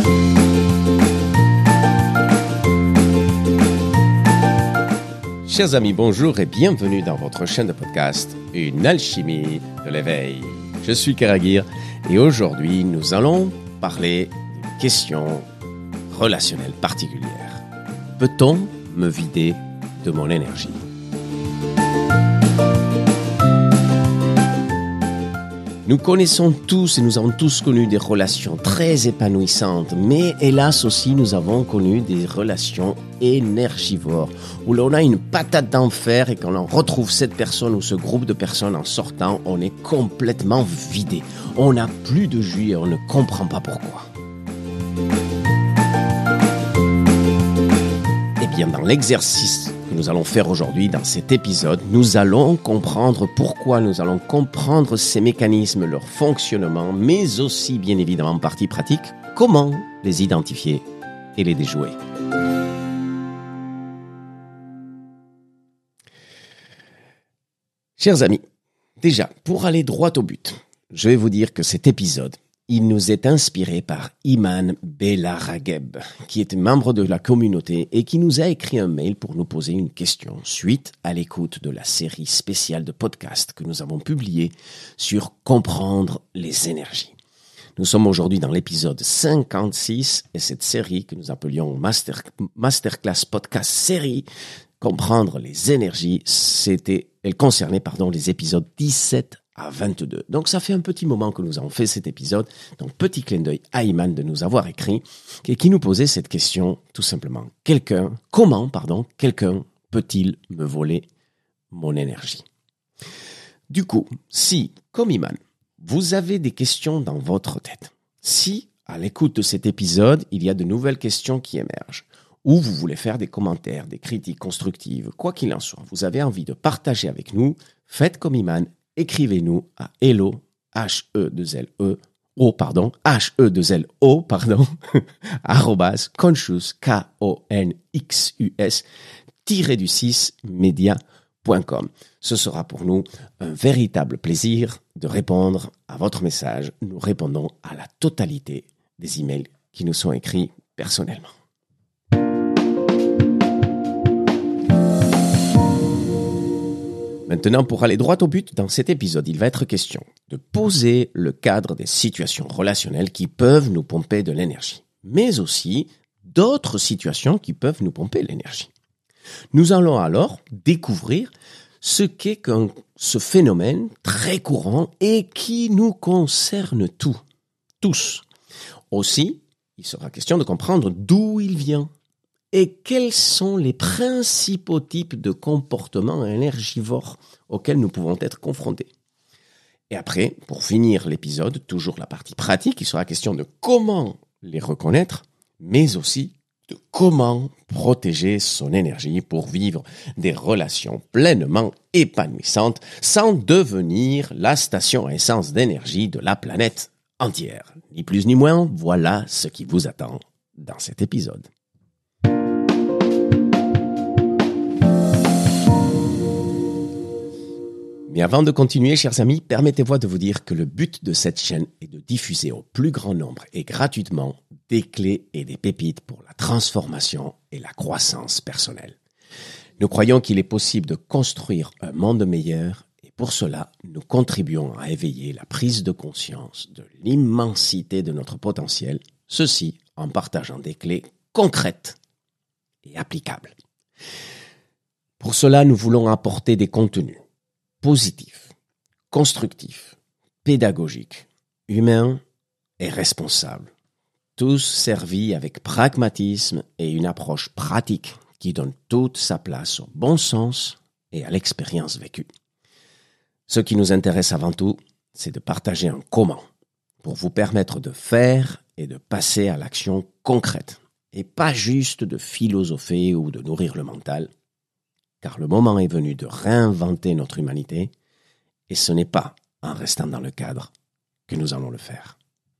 Chers amis, bonjour et bienvenue dans votre chaîne de podcast, Une alchimie de l'éveil. Je suis Karagir et aujourd'hui nous allons parler d'une question relationnelle particulière. Peut-on me vider de mon énergie ? Nous connaissons tous et nous avons tous connu des relations très épanouissantes, mais hélas aussi nous avons connu des relations énergivores, où l'on a une patate d'enfer et quand l'on retrouve cette personne ou ce groupe de personnes en sortant, on est complètement vidé. On n'a plus de jus et on ne comprend pas pourquoi. Eh bien, dans l'exercice que nous allons faire aujourd'hui dans cet épisode, nous allons comprendre pourquoi, nous allons comprendre ces mécanismes, leur fonctionnement, mais aussi, bien évidemment, en partie pratique, comment les identifier et les déjouer. Chers amis, déjà, pour aller droit au but, je vais vous dire que cet épisode, il nous est inspiré par Iman Belaragheb, qui est membre de la communauté et qui nous a écrit un mail pour nous poser une question suite à l'écoute de la série spéciale de podcasts que nous avons publiée sur comprendre les énergies. Nous sommes aujourd'hui dans l'épisode 56 et cette série que nous appelions Masterclass Podcast Série Comprendre les énergies, elle concernait les épisodes 17 à 22. Donc ça fait un petit moment que nous avons fait cet épisode. Donc petit clin d'œil à Iman de nous avoir écrit et qui nous posait cette question tout simplement. Comment quelqu'un peut-il me voler mon énergie ? Du coup, si, comme Iman, vous avez des questions dans votre tête, si à l'écoute de cet épisode, il y a de nouvelles questions qui émergent, ou vous voulez faire des commentaires, des critiques constructives, quoi qu'il en soit, vous avez envie de partager avec nous, faites comme Iman, écrivez-nous à hello, arrobas, conscious, konxus-media.com. Ce sera pour nous un véritable plaisir de répondre à votre message. Nous répondons à la totalité des emails qui nous sont écrits personnellement. Maintenant, pour aller droit au but, dans cet épisode, il va être question de poser le cadre des situations relationnelles qui peuvent nous pomper de l'énergie, mais aussi d'autres situations qui peuvent nous pomper l'énergie. Nous allons alors découvrir ce qu'est ce phénomène très courant et qui nous concerne tous. Aussi, il sera question de comprendre d'où il vient. Et quels sont les principaux types de comportements énergivores auxquels nous pouvons être confrontés. Et après, pour finir l'épisode, toujours la partie pratique, il sera question de comment les reconnaître, mais aussi de comment protéger son énergie pour vivre des relations pleinement épanouissantes sans devenir la station à essence d'énergie de la planète entière. Ni plus ni moins, voilà ce qui vous attend dans cet épisode. Mais avant de continuer, chers amis, permettez-moi de vous dire que le but de cette chaîne est de diffuser au plus grand nombre et gratuitement des clés et des pépites pour la transformation et la croissance personnelle. Nous croyons qu'il est possible de construire un monde meilleur et pour cela, nous contribuons à éveiller la prise de conscience de l'immensité de notre potentiel, ceci en partageant des clés concrètes et applicables. Pour cela, nous voulons apporter des contenus positif, constructif, pédagogique, humain et responsable. Tous servis avec pragmatisme et une approche pratique qui donne toute sa place au bon sens et à l'expérience vécue. Ce qui nous intéresse avant tout, c'est de partager un comment pour vous permettre de faire et de passer à l'action concrète et pas juste de philosopher ou de nourrir le mental. Car le moment est venu de réinventer notre humanité, et ce n'est pas en restant dans le cadre que nous allons le faire.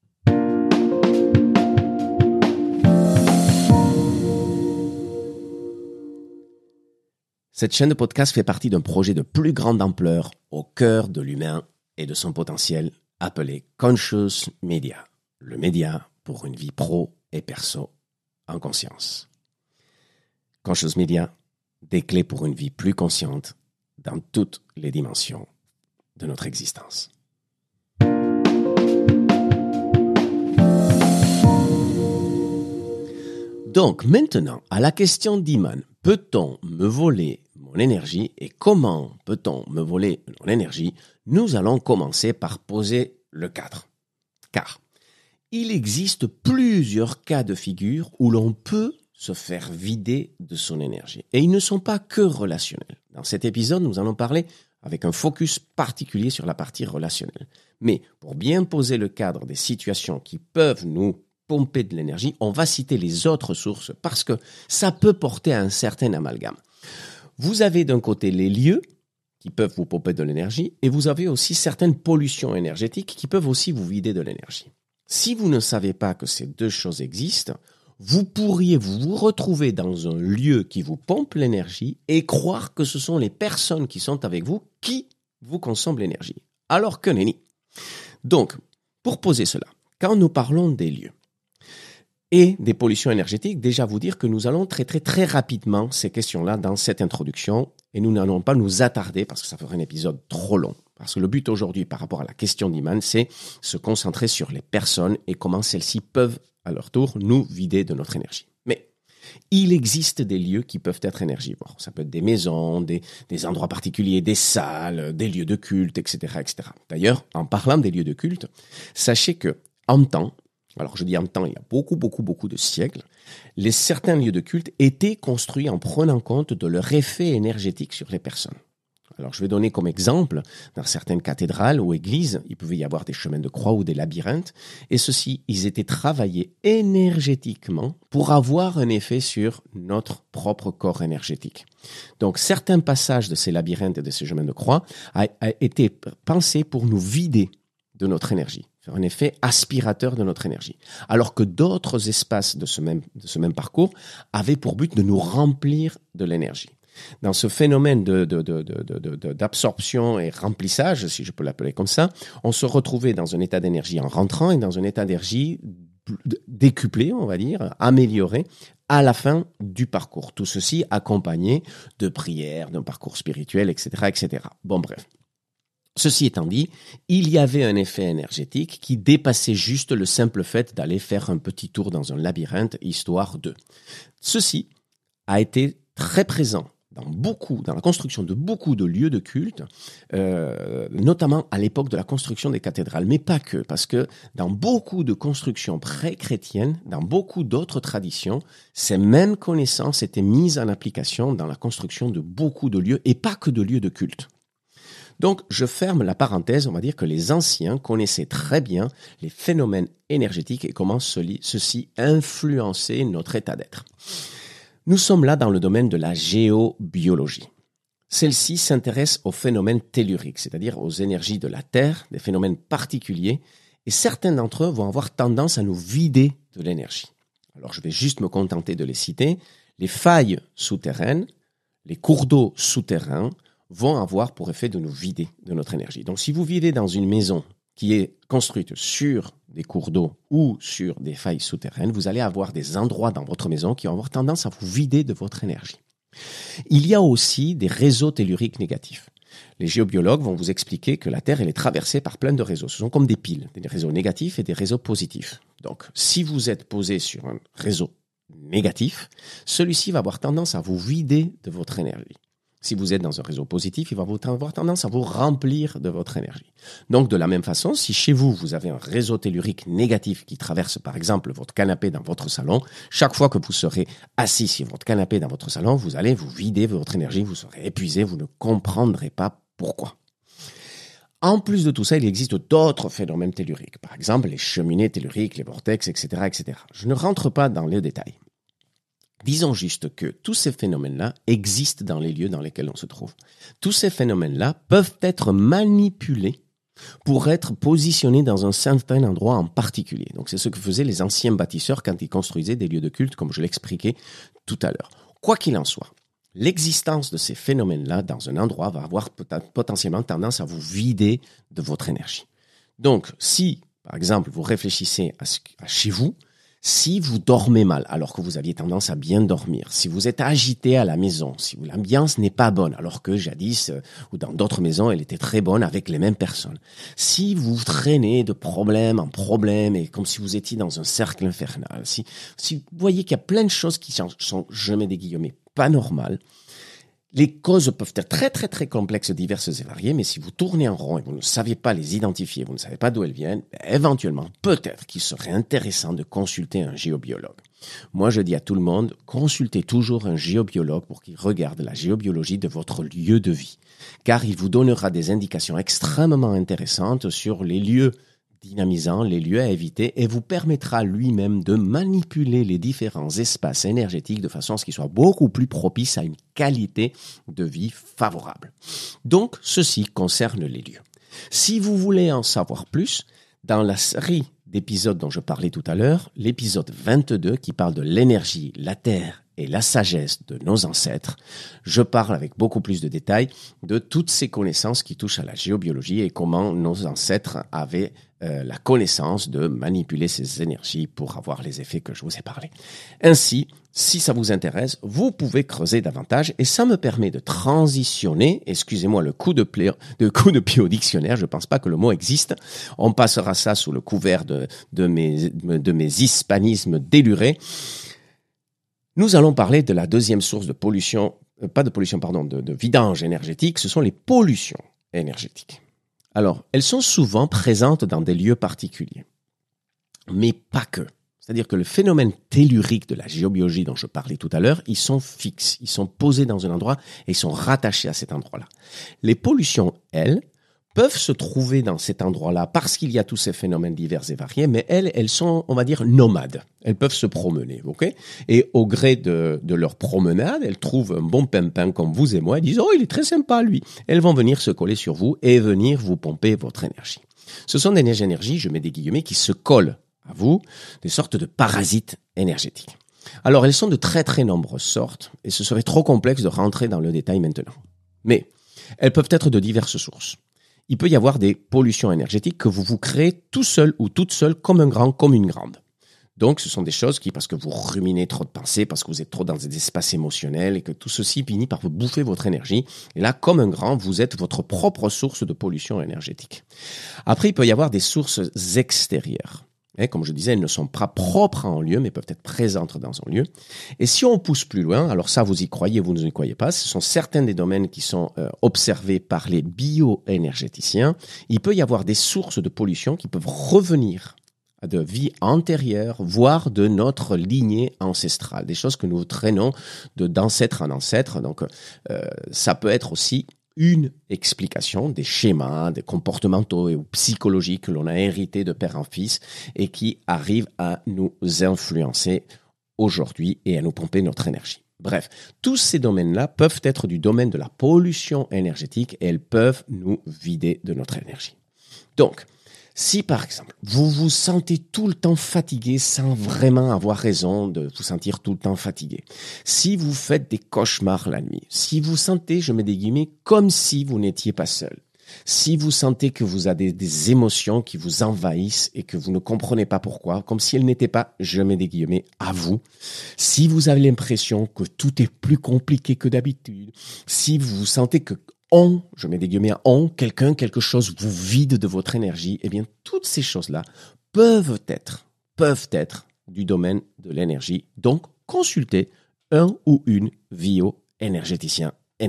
Cette chaîne de podcast fait partie d'un projet de plus grande ampleur au cœur de l'humain et de son potentiel appelé Conscious Media, le média pour une vie pro et perso en conscience. Conscious Media, des clés pour une vie plus consciente dans toutes les dimensions de notre existence. Donc maintenant, à la question d'Iman, peut-on me voler mon énergie et comment peut-on me voler mon énergie? Nous allons commencer par poser le cadre. Car il existe plusieurs cas de figure où l'on peut se faire vider de son énergie. Et ils ne sont pas que relationnels. Dans cet épisode, nous allons parler avec un focus particulier sur la partie relationnelle. Mais pour bien poser le cadre des situations qui peuvent nous pomper de l'énergie, on va citer les autres sources parce que ça peut porter à un certain amalgame. Vous avez d'un côté les lieux qui peuvent vous pomper de l'énergie et vous avez aussi certaines pollutions énergétiques qui peuvent aussi vous vider de l'énergie. Si vous ne savez pas que ces deux choses existent, vous pourriez vous retrouver dans un lieu qui vous pompe l'énergie et croire que ce sont les personnes qui sont avec vous qui vous consomment l'énergie, alors que nenni. Donc, pour poser cela, quand nous parlons des lieux et des pollutions énergétiques, déjà vous dire que nous allons traiter très rapidement ces questions-là dans cette introduction et nous n'allons pas nous attarder parce que ça ferait un épisode trop long. Parce que le but aujourd'hui par rapport à la question d'Iman, c'est se concentrer sur les personnes et comment celles-ci peuvent à leur tour nous vider de notre énergie. Mais il existe des lieux qui peuvent être énergivores. Ça peut être des maisons, des endroits particuliers, des salles, des lieux de culte, etc., etc. D'ailleurs, en parlant des lieux de culte, sachez que en temps, alors je dis en temps, il y a beaucoup de siècles, certains lieux de culte étaient construits en prenant compte de leur effet énergétique sur les personnes. Alors je vais donner comme exemple, dans certaines cathédrales ou églises, il pouvait y avoir des chemins de croix ou des labyrinthes, et ceux-ci, ils étaient travaillés énergétiquement pour avoir un effet sur notre propre corps énergétique. Donc certains passages de ces labyrinthes et de ces chemins de croix a été pensés pour nous vider de notre énergie, faire un effet aspirateur de notre énergie. Alors que d'autres espaces de ce même parcours avaient pour but de nous remplir de l'énergie. Dans ce phénomène d'absorption et remplissage, si je peux l'appeler comme ça, on se retrouvait dans un état d'énergie en rentrant et dans un état d'énergie décuplé, on va dire, amélioré à la fin du parcours. Tout ceci accompagné de prières, d'un parcours spirituel, etc., etc. Bon, bref. Ceci étant dit, il y avait un effet énergétique qui dépassait juste le simple fait d'aller faire un petit tour dans un labyrinthe, histoire de. Ceci a été très présent dans la construction de beaucoup de lieux de culte, notamment à l'époque de la construction des cathédrales, mais pas que, parce que dans beaucoup de constructions pré-chrétiennes, dans beaucoup d'autres traditions, ces mêmes connaissances étaient mises en application dans la construction de beaucoup de lieux, et pas que de lieux de culte. Donc, je ferme la parenthèse, on va dire que les anciens connaissaient très bien les phénomènes énergétiques et comment ceux-ci influençaient notre état d'être. Nous sommes là dans le domaine de la géobiologie. Celle-ci s'intéresse aux phénomènes telluriques, c'est-à-dire aux énergies de la Terre, des phénomènes particuliers, et certains d'entre eux vont avoir tendance à nous vider de l'énergie. Alors je vais juste me contenter de les citer. Les failles souterraines, les cours d'eau souterrains vont avoir pour effet de nous vider de notre énergie. Donc si vous vivez dans une maison qui est construite sur des cours d'eau ou sur des failles souterraines, vous allez avoir des endroits dans votre maison qui vont avoir tendance à vous vider de votre énergie. Il y a aussi des réseaux telluriques négatifs. Les géobiologues vont vous expliquer que la Terre elle est traversée par plein de réseaux. Ce sont comme des piles, des réseaux négatifs et des réseaux positifs. Donc, si vous êtes posé sur un réseau négatif, celui-ci va avoir tendance à vous vider de votre énergie. Si vous êtes dans un réseau positif, il va avoir tendance à vous remplir de votre énergie. Donc, de la même façon, si chez vous, vous avez un réseau tellurique négatif qui traverse, par exemple, votre canapé dans votre salon, chaque fois que vous serez assis sur votre canapé dans votre salon, vous allez vous vider de votre énergie, vous serez épuisé, vous ne comprendrez pas pourquoi. En plus de tout ça, il existe d'autres phénomènes telluriques. Par exemple, les cheminées telluriques, les vortex, etc., etc. Je ne rentre pas dans les détails. Disons juste que tous ces phénomènes-là existent dans les lieux dans lesquels on se trouve. Tous ces phénomènes-là peuvent être manipulés pour être positionnés dans un certain endroit en particulier. Donc c'est ce que faisaient les anciens bâtisseurs quand ils construisaient des lieux de culte, comme je l'expliquais tout à l'heure. Quoi qu'il en soit, l'existence de ces phénomènes-là dans un endroit va avoir potentiellement tendance à vous vider de votre énergie. Donc si, par exemple, vous réfléchissez à chez vous, Si vous dormez mal alors que vous aviez tendance à bien dormir, si vous êtes agité à la maison, si l'ambiance n'est pas bonne alors que jadis ou dans d'autres maisons elle était très bonne avec les mêmes personnes, si vous traînez de problème en problème et comme si vous étiez dans un cercle infernal, si vous voyez qu'il y a plein de choses qui sont, je mets des guillemets, pas normales, les causes peuvent être très très très complexes, diverses et variées, mais si vous tournez en rond et vous ne savez pas les identifier, vous ne savez pas d'où elles viennent, éventuellement, peut-être qu'il serait intéressant de consulter un géobiologue. Moi, je dis à tout le monde, consultez toujours un géobiologue pour qu'il regarde la géobiologie de votre lieu de vie, car il vous donnera des indications extrêmement intéressantes sur les lieux dynamisant, les lieux à éviter et vous permettra lui-même de manipuler les différents espaces énergétiques de façon à ce qu'ils soient beaucoup plus propices à une qualité de vie favorable. Donc, ceci concerne les lieux. Si vous voulez en savoir plus, dans la série d'épisodes dont je parlais tout à l'heure, l'épisode 22 qui parle de l'énergie, la terre et la sagesse de nos ancêtres, je parle avec beaucoup plus de détails de toutes ces connaissances qui touchent à la géobiologie et comment nos ancêtres avaient la connaissance de manipuler ces énergies pour avoir les effets que je vous ai parlé. Ainsi, si ça vous intéresse, vous pouvez creuser davantage et ça me permet de transitionner, excusez-moi le coup de pied au dictionnaire, je pense pas que le mot existe, on passera ça sous le couvert de mes hispanismes délurés. Nous allons parler de la deuxième source de pollution, de vidange énergétique, ce sont les pollutions énergétiques. Alors, elles sont souvent présentes dans des lieux particuliers, mais pas que. C'est-à-dire que le phénomène tellurique de la géobiologie dont je parlais tout à l'heure, ils sont fixes, ils sont posés dans un endroit et ils sont rattachés à cet endroit-là. Les pollutions, elles, peuvent se trouver dans cet endroit-là parce qu'il y a tous ces phénomènes divers et variés, mais elles sont, on va dire, nomades. Elles peuvent se promener, ok? Et au gré de leur promenade, elles trouvent un bon pimpin comme vous et moi, elles disent « Oh, il est très sympa, lui !» Elles vont venir se coller sur vous et venir vous pomper votre énergie. Ce sont des énergies, je mets des guillemets, qui se collent à vous, des sortes de parasites énergétiques. Alors, elles sont de très très nombreuses sortes, et ce serait trop complexe de rentrer dans le détail maintenant. Mais elles peuvent être de diverses sources. Il peut y avoir des pollutions énergétiques que vous créez tout seul ou toute seule comme un grand, comme une grande. Donc, ce sont des choses qui, parce que vous ruminez trop de pensées, parce que vous êtes trop dans des espaces émotionnels et que tout ceci finit par vous bouffer votre énergie. Et là, comme un grand, vous êtes votre propre source de pollution énergétique. Après, il peut y avoir des sources extérieures. Comme je disais, elles ne sont pas propres à un lieu, mais peuvent être présentes dans un lieu. Et si on pousse plus loin, alors ça, vous y croyez, vous ne y croyez pas, ce sont certains des domaines qui sont observés par les bioénergéticiens. Il peut y avoir des sources de pollution qui peuvent revenir de vie antérieure, voire de notre lignée ancestrale, des choses que nous traînons d'ancêtre en ancêtre. Donc, ça peut être aussi une explication des schémas, des comportementaux et psychologiques que l'on a hérités de père en fils et qui arrivent à nous influencer aujourd'hui et à nous pomper notre énergie. Bref, tous ces domaines-là peuvent être du domaine de la pollution énergétique et elles peuvent nous vider de notre énergie. Donc, si par exemple, vous vous sentez tout le temps fatigué sans vraiment avoir raison de vous sentir tout le temps fatigué, si vous faites des cauchemars la nuit, si vous sentez, je mets des guillemets, comme si vous n'étiez pas seul, si vous sentez que vous avez des émotions qui vous envahissent et que vous ne comprenez pas pourquoi, comme si elles n'étaient pas, je mets des guillemets, à vous, si vous avez l'impression que tout est plus compliqué que d'habitude, si vous sentez que je mets des guillemets à quelque chose vous vide de votre énergie, eh bien, toutes ces choses-là peuvent être du domaine de l'énergie. Donc, consultez un ou une bioénergéticienne.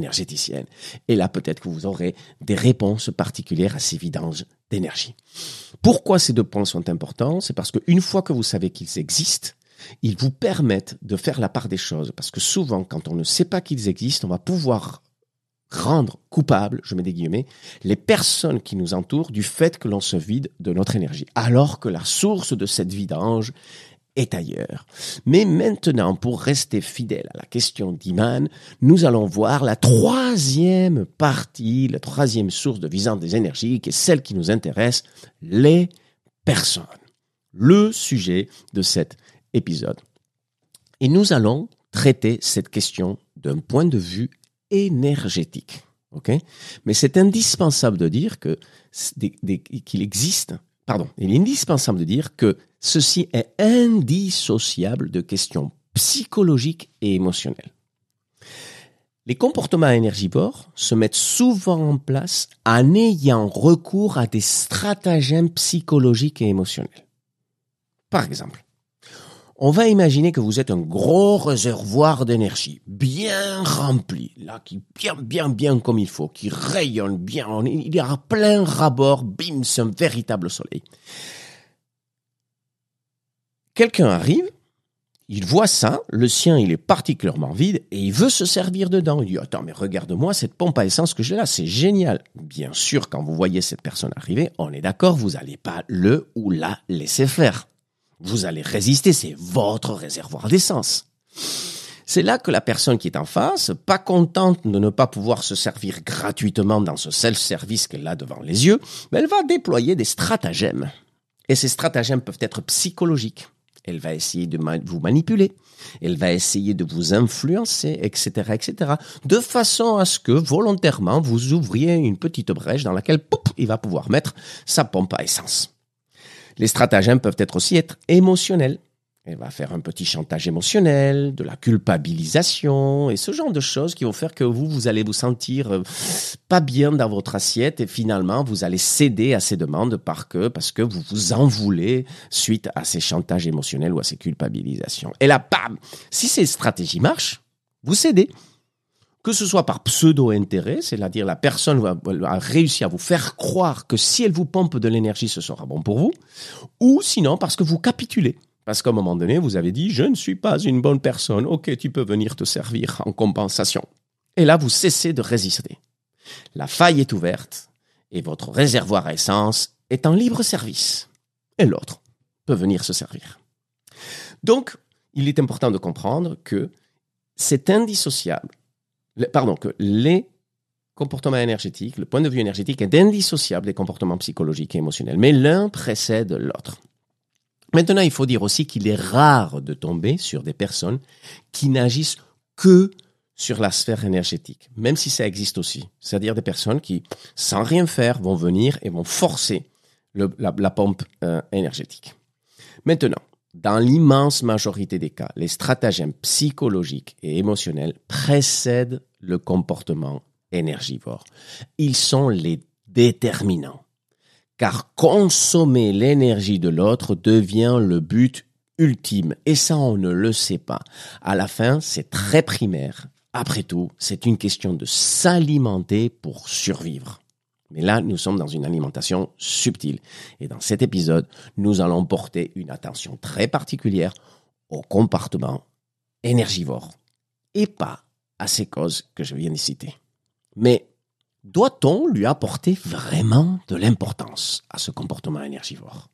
Et là, peut-être que vous aurez des réponses particulières à ces vidanges d'énergie. Pourquoi ces deux points sont importants? C'est parce qu'une fois que vous savez qu'ils existent, ils vous permettent de faire la part des choses. Parce que souvent, quand on ne sait pas qu'ils existent, on va pouvoir rendre coupable, je mets des guillemets, les personnes qui nous entourent du fait que l'on se vide de notre énergie, alors que la source de cette vidange est ailleurs. Mais maintenant, pour rester fidèle à la question d'Iman, nous allons voir la troisième partie, la troisième source de vidange des énergies, qui est celle qui nous intéresse, les personnes. Le sujet de cet épisode. Et nous allons traiter cette question d'un point de vue énergétique. Okay? Mais c'est indispensable de dire qu'il est indispensable de dire que ceci est indissociable de questions psychologiques et émotionnelles. Les comportements énergivores se mettent souvent en place en ayant recours à des stratagèmes psychologiques et émotionnels. Par exemple, on va imaginer que vous êtes un gros réservoir d'énergie, bien rempli, là, qui bien comme il faut, qui rayonne bien, il y a plein rabord, bim, c'est un véritable soleil. Quelqu'un arrive, il voit ça, le sien il est particulièrement vide et il veut se servir dedans. Il dit « Attends, mais regarde-moi cette pompe à essence que j'ai là, c'est génial !» Bien sûr, quand vous voyez cette personne arriver, on est d'accord, vous n'allez pas le ou la laisser faire. Vous allez résister, c'est votre réservoir d'essence. C'est là que la personne qui est en face, pas contente de ne pas pouvoir se servir gratuitement dans ce self-service qu'elle a devant les yeux, mais elle va déployer des stratagèmes. Et ces stratagèmes peuvent être psychologiques. Elle va essayer de vous manipuler, elle va essayer de vous influencer, etc., de façon à ce que, volontairement, vous ouvriez une petite brèche dans laquelle, il va pouvoir mettre sa pompe à essence. Les stratagèmes peuvent aussi être émotionnels. Elle va faire un petit chantage émotionnel, de la culpabilisation et ce genre de choses qui vont faire que vous allez vous sentir pas bien dans votre assiette et finalement vous allez céder à ces demandes parce que vous vous en voulez suite à ces chantages émotionnels ou à ces culpabilisations. Et là, bam, si ces stratégies marchent, vous cédez. Que ce soit par pseudo-intérêt, c'est-à-dire la personne a réussi à vous faire croire que si elle vous pompe de l'énergie, ce sera bon pour vous, ou sinon parce que vous capitulez. Parce qu'à un moment donné, vous avez dit « Je ne suis pas une bonne personne, ok, tu peux venir te servir en compensation. » Et là, vous cessez de résister. La faille est ouverte et votre réservoir à essence est en libre service. Et l'autre peut venir se servir. Donc, il est important de comprendre que c'est indissociable, que les comportements énergétiques, le point de vue énergétique est indissociable des comportements psychologiques et émotionnels, mais l'un précède l'autre. Maintenant, il faut dire aussi qu'il est rare de tomber sur des personnes qui n'agissent que sur la sphère énergétique, même si ça existe aussi. C'est-à-dire des personnes qui, sans rien faire, vont venir et vont forcer la pompe énergétique. Maintenant, dans l'immense majorité des cas, les stratagèmes psychologiques et émotionnels précèdent le comportement énergivore. Ils sont les déterminants. Car consommer l'énergie de l'autre devient le but ultime. Et ça, on ne le sait pas. À la fin, c'est très primaire. Après tout, c'est une question de s'alimenter pour survivre. Mais là, nous sommes dans une alimentation subtile. Et dans cet épisode, nous allons porter une attention très particulière au comportement énergivore. Et pas à ces causes que je viens de citer. Mais doit-on lui apporter vraiment de l'importance à ce comportement énergivore?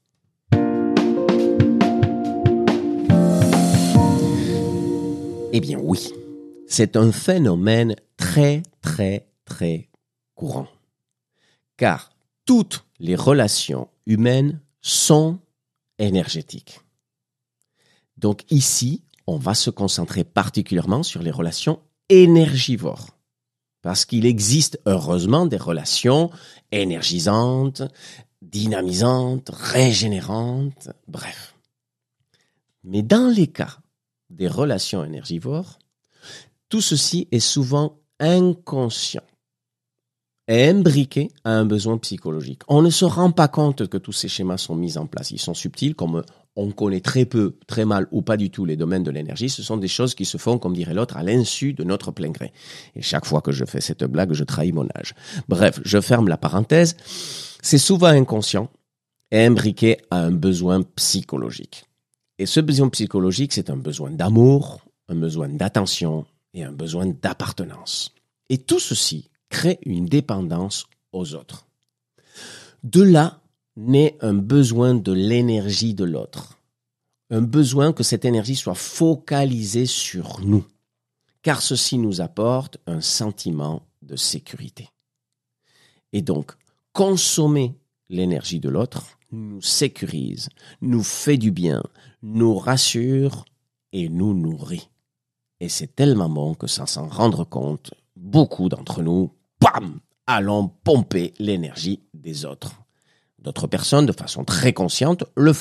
Eh bien oui, c'est un phénomène très courant. Car toutes les relations humaines sont énergétiques. Donc ici, on va se concentrer particulièrement sur les relations énergivores. Parce qu'il existe heureusement des relations énergisantes, dynamisantes, régénérantes, bref. Mais dans les cas des relations énergivores, tout ceci est souvent inconscient et imbriqué à un besoin psychologique. On ne se rend pas compte que tous ces schémas sont mis en place. Ils sont subtils, comme on connaît très peu, très mal ou pas du tout les domaines de l'énergie. Ce sont des choses qui se font, comme dirait l'autre, à l'insu de notre plein gré. Et chaque fois que je fais cette blague, je trahis mon âge. Bref, je ferme la parenthèse. C'est souvent inconscient et imbriqué à un besoin psychologique. Et ce besoin psychologique, c'est un besoin d'amour, un besoin d'attention et un besoin d'appartenance. Et tout ceci crée une dépendance aux autres. De là naît un besoin de l'énergie de l'autre. Un besoin que cette énergie soit focalisée sur nous. Car ceci nous apporte un sentiment de sécurité. Et donc, consommer l'énergie de l'autre nous sécurise, nous fait du bien, nous rassure et nous nourrit. Et c'est tellement bon que sans s'en rendre compte, beaucoup d'entre nous, bam, allons pomper l'énergie des autres. D'autres personnes, de façon très consciente, le font.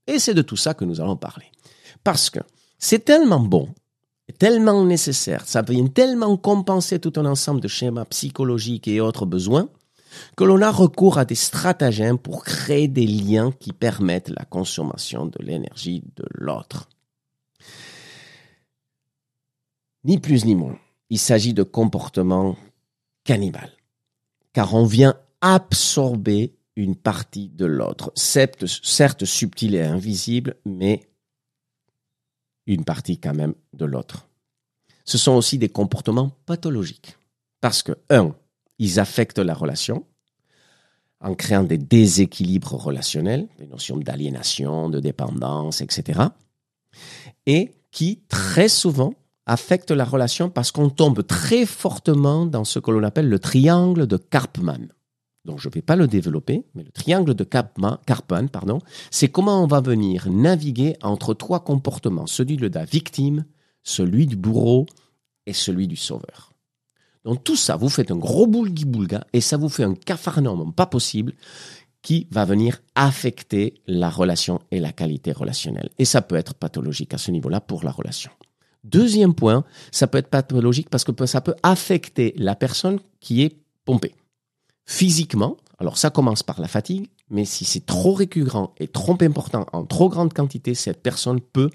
Et c'est de tout ça que nous allons parler. Parce que c'est tellement bon, tellement nécessaire, ça vient tellement compenser tout un ensemble de schémas psychologiques et autres besoins que l'on a recours à des stratagèmes pour créer des liens qui permettent la consommation de l'énergie de l'autre. Ni plus ni moins, il s'agit de comportements cannibales, car on vient absorber une partie de l'autre, certes subtile et invisible, mais une partie quand même de l'autre. Ce sont aussi des comportements pathologiques, parce que, ils affectent la relation en créant des déséquilibres relationnels, des notions d'aliénation, de dépendance, etc. Et qui, très souvent, affectent la relation parce qu'on tombe très fortement dans ce que l'on appelle le triangle de Karpman. Donc, je ne vais pas le développer, mais le triangle de Karpman, c'est comment on va venir naviguer entre trois comportements, celui de la victime, celui du bourreau et celui du sauveur. Donc tout ça, vous faites un gros boulgui-boulga et ça vous fait un capharnaüm pas possible qui va venir affecter la relation et la qualité relationnelle. Et ça peut être pathologique à ce niveau-là pour la relation. Deuxième point, ça peut être pathologique parce que ça peut affecter la personne qui est pompée. Physiquement, alors ça commence par la fatigue, mais si c'est trop récurrent et trop important en trop grande quantité, cette personne peut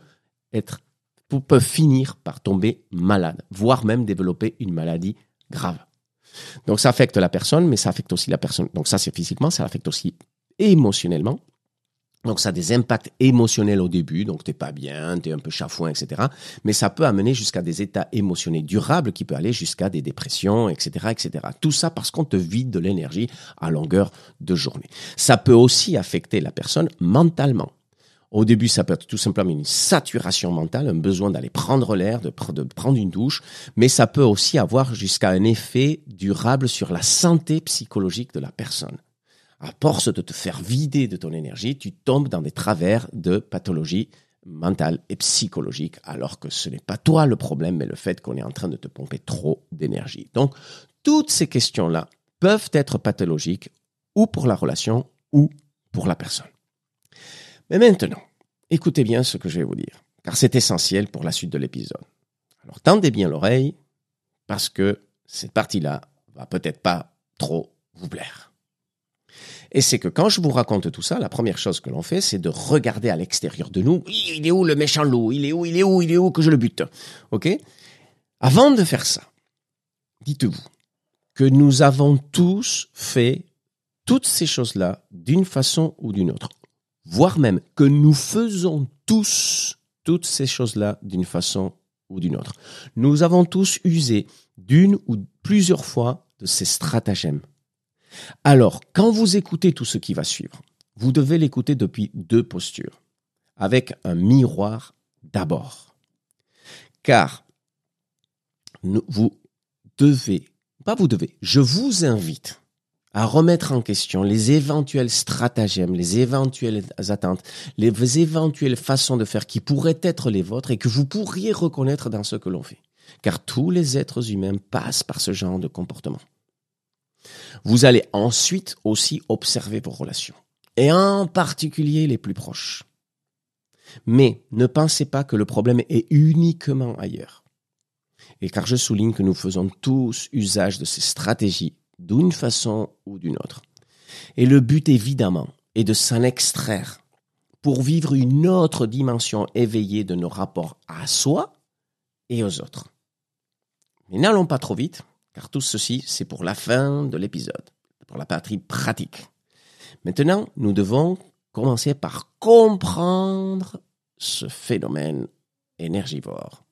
finir par tomber malade, voire même développer une maladie grave. Donc ça affecte la personne, mais ça affecte aussi la personne. Donc ça c'est physiquement, ça affecte aussi émotionnellement. Donc ça a des impacts émotionnels au début, donc t'es pas bien, t'es un peu chafouin, etc. Mais ça peut amener jusqu'à des états émotionnels durables qui peuvent aller jusqu'à des dépressions, etc., etc. Tout ça parce qu'on te vide de l'énergie à longueur de journée. Ça peut aussi affecter la personne mentalement. Au début, ça peut être tout simplement une saturation mentale, un besoin d'aller prendre l'air, de prendre une douche, mais ça peut aussi avoir jusqu'à un effet durable sur la santé psychologique de la personne. À force de te faire vider de ton énergie, tu tombes dans des travers de pathologie mentale et psychologique, alors que ce n'est pas toi le problème, mais le fait qu'on est en train de te pomper trop d'énergie. Donc, toutes ces questions-là peuvent être pathologiques ou pour la relation ou pour la personne. Mais maintenant, écoutez bien ce que je vais vous dire, car c'est essentiel pour la suite de l'épisode. Alors tendez bien l'oreille, parce que cette partie-là va peut-être pas trop vous plaire. Et c'est que quand je vous raconte tout ça, la première chose que l'on fait, c'est de regarder à l'extérieur de nous. Il est où le méchant loup ? Il est où que je le bute ? Ok ? Avant de faire ça, dites-vous que nous avons tous fait toutes ces choses-là d'une façon ou d'une autre. Voire même que nous faisons tous toutes ces choses-là d'une façon ou d'une autre. Nous avons tous usé d'une ou plusieurs fois de ces stratagèmes. Alors, quand vous écoutez tout ce qui va suivre, vous devez l'écouter depuis deux postures, avec un miroir d'abord. Car je vous invite à remettre en question les éventuels stratagèmes, les éventuelles attentes, les éventuelles façons de faire qui pourraient être les vôtres et que vous pourriez reconnaître dans ce que l'on fait. Car tous les êtres humains passent par ce genre de comportement. Vous allez ensuite aussi observer vos relations, et en particulier les plus proches. Mais ne pensez pas que le problème est uniquement ailleurs. Et car je souligne que nous faisons tous usage de ces stratégies d'une façon ou d'une autre. Et le but, évidemment, est de s'en extraire pour vivre une autre dimension éveillée de nos rapports à soi et aux autres. Mais n'allons pas trop vite, car tout ceci, c'est pour la fin de l'épisode, pour la partie pratique. Maintenant, nous devons commencer par comprendre ce phénomène énergivore.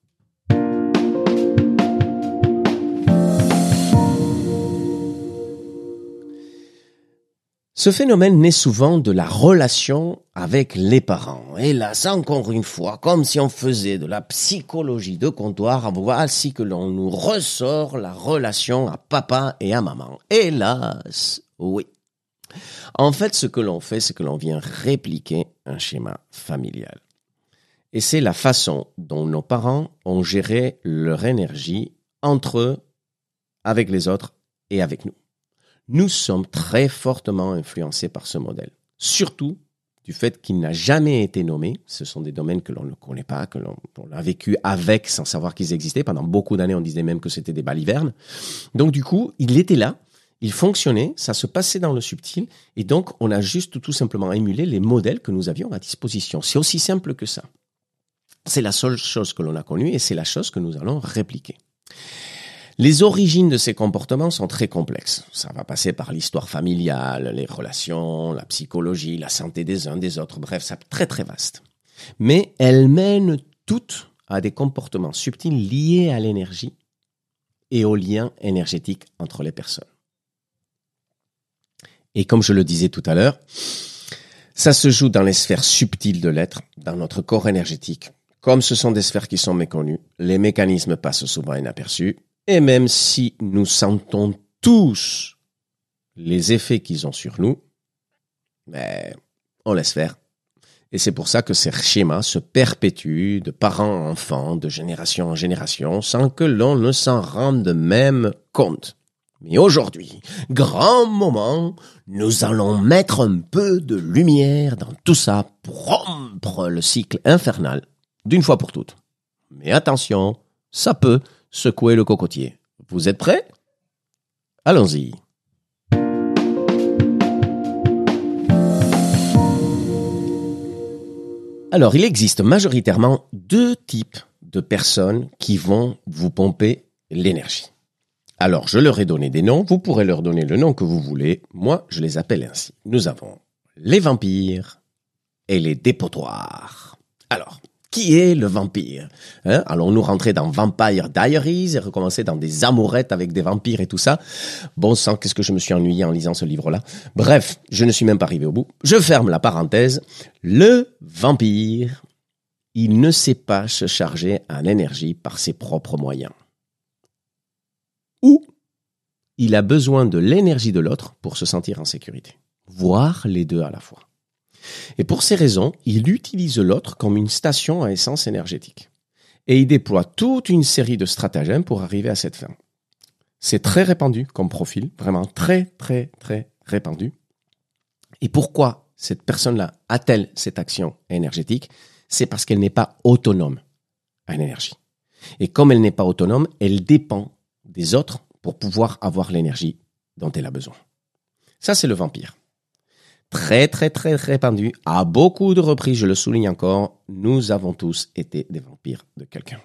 Ce phénomène naît souvent de la relation avec les parents. Et là, c'est encore une fois, comme si on faisait de la psychologie de comptoir, voici que l'on nous ressort la relation à papa et à maman. Hélas, oui. En fait, ce que l'on fait, c'est que l'on vient répliquer un schéma familial. Et c'est la façon dont nos parents ont géré leur énergie entre eux, avec les autres et avec nous. Nous sommes très fortement influencés par ce modèle, surtout du fait qu'il n'a jamais été nommé. Ce sont des domaines que l'on ne connaît pas, que l'on a vécu avec sans savoir qu'ils existaient. Pendant beaucoup d'années, on disait même que c'était des balivernes. Donc du coup, il était là, il fonctionnait, ça se passait dans le subtil, et donc on a juste tout simplement émulé les modèles que nous avions à disposition. C'est aussi simple que ça. C'est la seule chose que l'on a connue et c'est la chose que nous allons répliquer. Les origines de ces comportements sont très complexes. Ça va passer par l'histoire familiale, les relations, la psychologie, la santé des uns, des autres. Bref, c'est très très vaste. Mais elles mènent toutes à des comportements subtils liés à l'énergie et aux liens énergétiques entre les personnes. Et comme je le disais tout à l'heure, ça se joue dans les sphères subtiles de l'être, dans notre corps énergétique. Comme ce sont des sphères qui sont méconnues, les mécanismes passent souvent inaperçus. Et même si nous sentons tous les effets qu'ils ont sur nous, on laisse faire. Et c'est pour ça que ces schémas se perpétuent de parents en enfants, de génération en génération, sans que l'on ne s'en rende même compte. Mais aujourd'hui, grand moment, nous allons mettre un peu de lumière dans tout ça pour rompre le cycle infernal d'une fois pour toutes. Mais attention, ça peut secouer le cocotier. Vous êtes prêts? Allons-y. Alors, il existe majoritairement 2 types de personnes qui vont vous pomper l'énergie. Alors, je leur ai donné des noms, vous pourrez leur donner le nom que vous voulez. Moi, je les appelle ainsi. Nous avons les vampires et les dépotoirs. Alors, qui est le vampire? Allons-nous rentrer dans Vampire Diaries et recommencer dans des amourettes avec des vampires et tout ça? Bon sang, qu'est-ce que je me suis ennuyé en lisant ce livre-là. Bref, je ne suis même pas arrivé au bout. Je ferme la parenthèse. Le vampire, il ne sait pas se charger en énergie par ses propres moyens. Ou il a besoin de l'énergie de l'autre pour se sentir en sécurité. Voire les deux à la fois. Et pour ces raisons, il utilise l'autre comme une station à essence énergétique. Et il déploie toute une série de stratagèmes pour arriver à cette fin. C'est très répandu comme profil, vraiment très, très, très répandu. Et pourquoi cette personne-là a-t-elle cette action énergétique? C'est parce qu'elle n'est pas autonome en énergie. Et comme elle n'est pas autonome, elle dépend des autres pour pouvoir avoir l'énergie dont elle a besoin. Ça, c'est le vampire. Très, très, très répandu. À beaucoup de reprises, je le souligne encore, nous avons tous été des vampires de quelqu'un.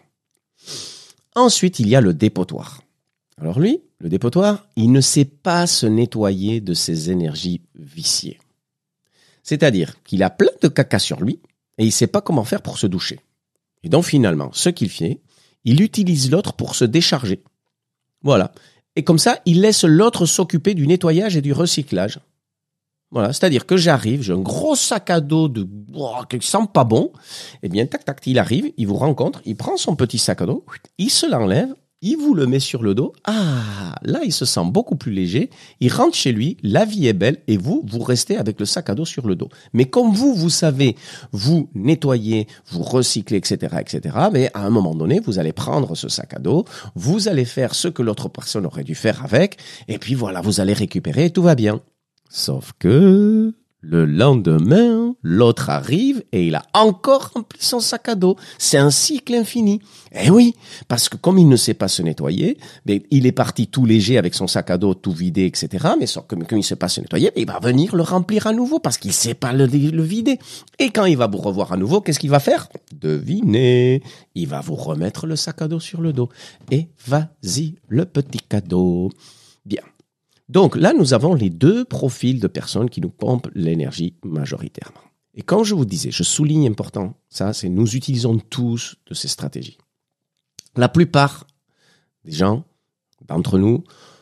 Ensuite, il y a le dépotoir. Alors lui, le dépotoir, il ne sait pas se nettoyer de ses énergies viciées. C'est-à-dire qu'il a plein de caca sur lui et il ne sait pas comment faire pour se doucher. Et donc finalement, ce qu'il fait, il utilise l'autre pour se décharger. Voilà. Et comme ça, il laisse l'autre s'occuper du nettoyage et du recyclage. Voilà, c'est-à-dire que j'arrive, j'ai un gros sac à dos qui sent pas bon. Eh bien, tac, tac, il arrive, il vous rencontre, il prend son petit sac à dos, il se l'enlève, il vous le met sur le dos. Ah, là, il se sent beaucoup plus léger. Il rentre chez lui, la vie est belle et vous restez avec le sac à dos sur le dos. Mais comme vous savez, vous nettoyer, vous recycler, etc., mais à un moment donné, vous allez prendre ce sac à dos, vous allez faire ce que l'autre personne aurait dû faire avec, et puis voilà, vous allez récupérer et tout va bien. Sauf que le lendemain, l'autre arrive et il a encore rempli son sac à dos. C'est un cycle infini. Eh oui, parce que comme il ne sait pas se nettoyer, il est parti tout léger avec son sac à dos tout vidé, etc. Mais comme il ne sait pas se nettoyer, il va venir le remplir à nouveau parce qu'il ne sait pas le vider. Et quand il va vous revoir à nouveau, qu'est-ce qu'il va faire? Devinez, il va vous remettre le sac à dos sur le dos. Et vas-y, le petit cadeau. Bien. Donc là, nous avons les 2 profils de personnes qui nous pompent l'énergie majoritairement. Et quand je vous disais, je souligne important, ça, c'est nous utilisons tous de ces stratégies. La plupart des gens, d'entre nous,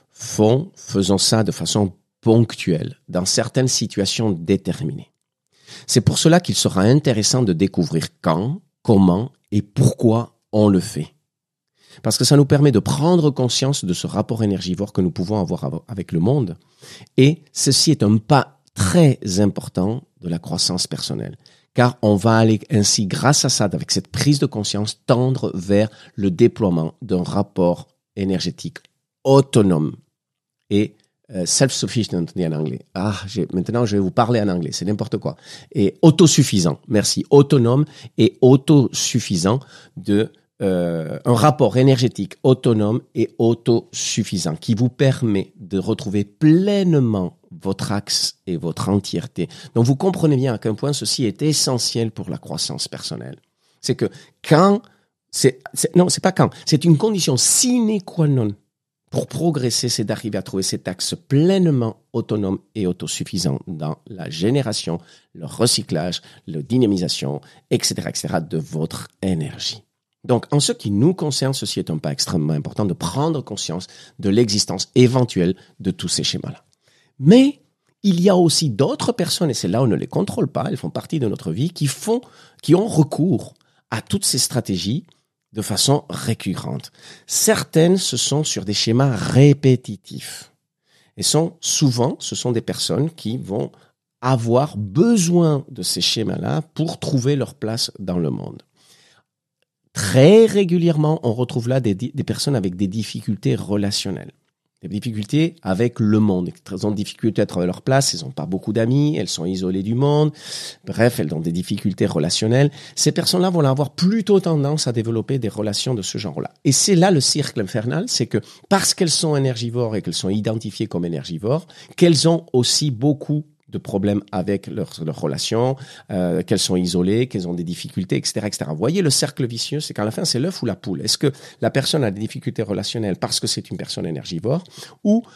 faisons ça de façon ponctuelle, dans certaines situations déterminées. C'est pour cela qu'il sera intéressant de découvrir quand, comment et pourquoi on le fait. Parce que ça nous permet de prendre conscience de ce rapport énergivore que nous pouvons avoir avec le monde. Et ceci est un pas très important de la croissance personnelle. Car on va aller ainsi, grâce à ça, avec cette prise de conscience, tendre vers le déploiement d'un rapport énergétique autonome et self-sufficient, on dit en anglais. Maintenant, je vais vous parler en anglais, c'est n'importe quoi. Et autosuffisant, merci. Autonome et autosuffisant un rapport énergétique autonome et autosuffisant qui vous permet de retrouver pleinement votre axe et votre entièreté. Donc, vous comprenez bien à quel point ceci est essentiel pour la croissance personnelle. C'est que c'est une condition sine qua non pour progresser, c'est d'arriver à trouver cet axe pleinement autonome et autosuffisant dans la génération, le recyclage, la dynamisation, etc., de votre énergie. Donc, en ce qui nous concerne, ceci est un pas extrêmement important de prendre conscience de l'existence éventuelle de tous ces schémas-là. Mais il y a aussi d'autres personnes, et c'est là où on ne les contrôle pas, elles font partie de notre vie, qui ont recours à toutes ces stratégies de façon récurrente. Certaines, ce sont sur des schémas répétitifs. Et ce sont des personnes qui vont avoir besoin de ces schémas-là pour trouver leur place dans le monde. Très régulièrement, on retrouve là des personnes avec des difficultés relationnelles, des difficultés avec le monde. Elles ont des difficultés à trouver leur place, elles n'ont pas beaucoup d'amis, elles sont isolées du monde. Bref, elles ont des difficultés relationnelles. Ces personnes-là vont avoir plutôt tendance à développer des relations de ce genre-là. Et c'est là le cercle infernal, c'est que parce qu'elles sont énergivores et qu'elles sont identifiées comme énergivores, qu'elles ont aussi beaucoup de problèmes avec leurs relations, qu'elles sont isolées, qu'elles ont des difficultés, etc., etc. Vous voyez le cercle vicieux, c'est qu'à la fin, c'est l'œuf ou la poule. Est-ce que la personne a des difficultés relationnelles parce que c'est une personne énergivore ou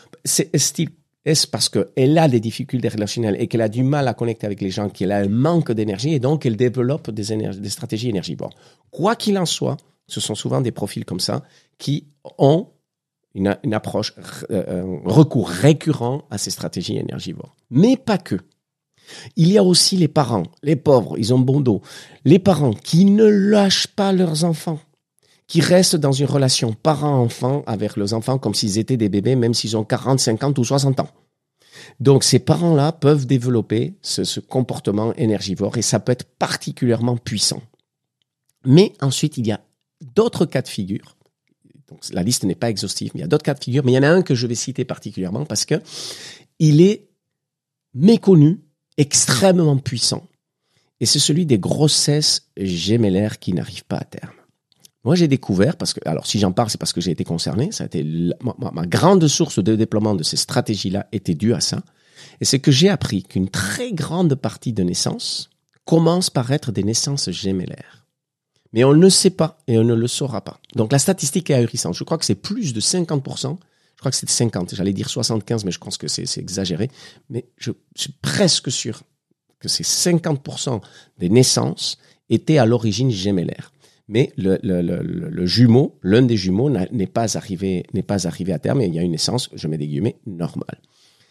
est-ce parce qu'elle a des difficultés relationnelles et qu'elle a du mal à connecter avec les gens, qu'elle a un manque d'énergie et donc elle développe des stratégies énergivores? Quoi qu'il en soit, ce sont souvent des profils comme ça qui ont une approche, un recours récurrent à ces stratégies énergivores. Mais pas que. Il y a aussi les parents, les pauvres, ils ont bon dos. Les parents qui ne lâchent pas leurs enfants, qui restent dans une relation parent-enfant avec leurs enfants comme s'ils étaient des bébés, même s'ils ont 40, 50 ou 60 ans. Donc, ces parents-là peuvent développer ce comportement énergivore et ça peut être particulièrement puissant. Mais ensuite, il y a d'autres cas de figure. Donc, la liste n'est pas exhaustive, mais il y a d'autres cas de figure. Mais il y en a un que je vais citer particulièrement parce que il est méconnu, extrêmement puissant. Et c'est celui des grossesses gémellaires qui n'arrivent pas à terme. Moi, j'ai découvert, alors si j'en parle, c'est parce que j'ai été concerné. Ça a été ma grande source de déploiement de ces stratégies-là était due à ça. Et c'est que j'ai appris qu'une très grande partie de naissances commence par être des naissances gémellaires. Mais on ne le sait pas et on ne le saura pas. Donc la statistique est ahurissante. Je crois que c'est plus de 50%. Je crois que c'est 50. J'allais dire 75, mais je pense que c'est exagéré. Mais je suis presque sûr que ces 50% des naissances étaient à l'origine gémellaires. Mais le jumeau, l'un des jumeaux n'est pas arrivé à terme et il y a une naissance, je mets des guillemets, normale.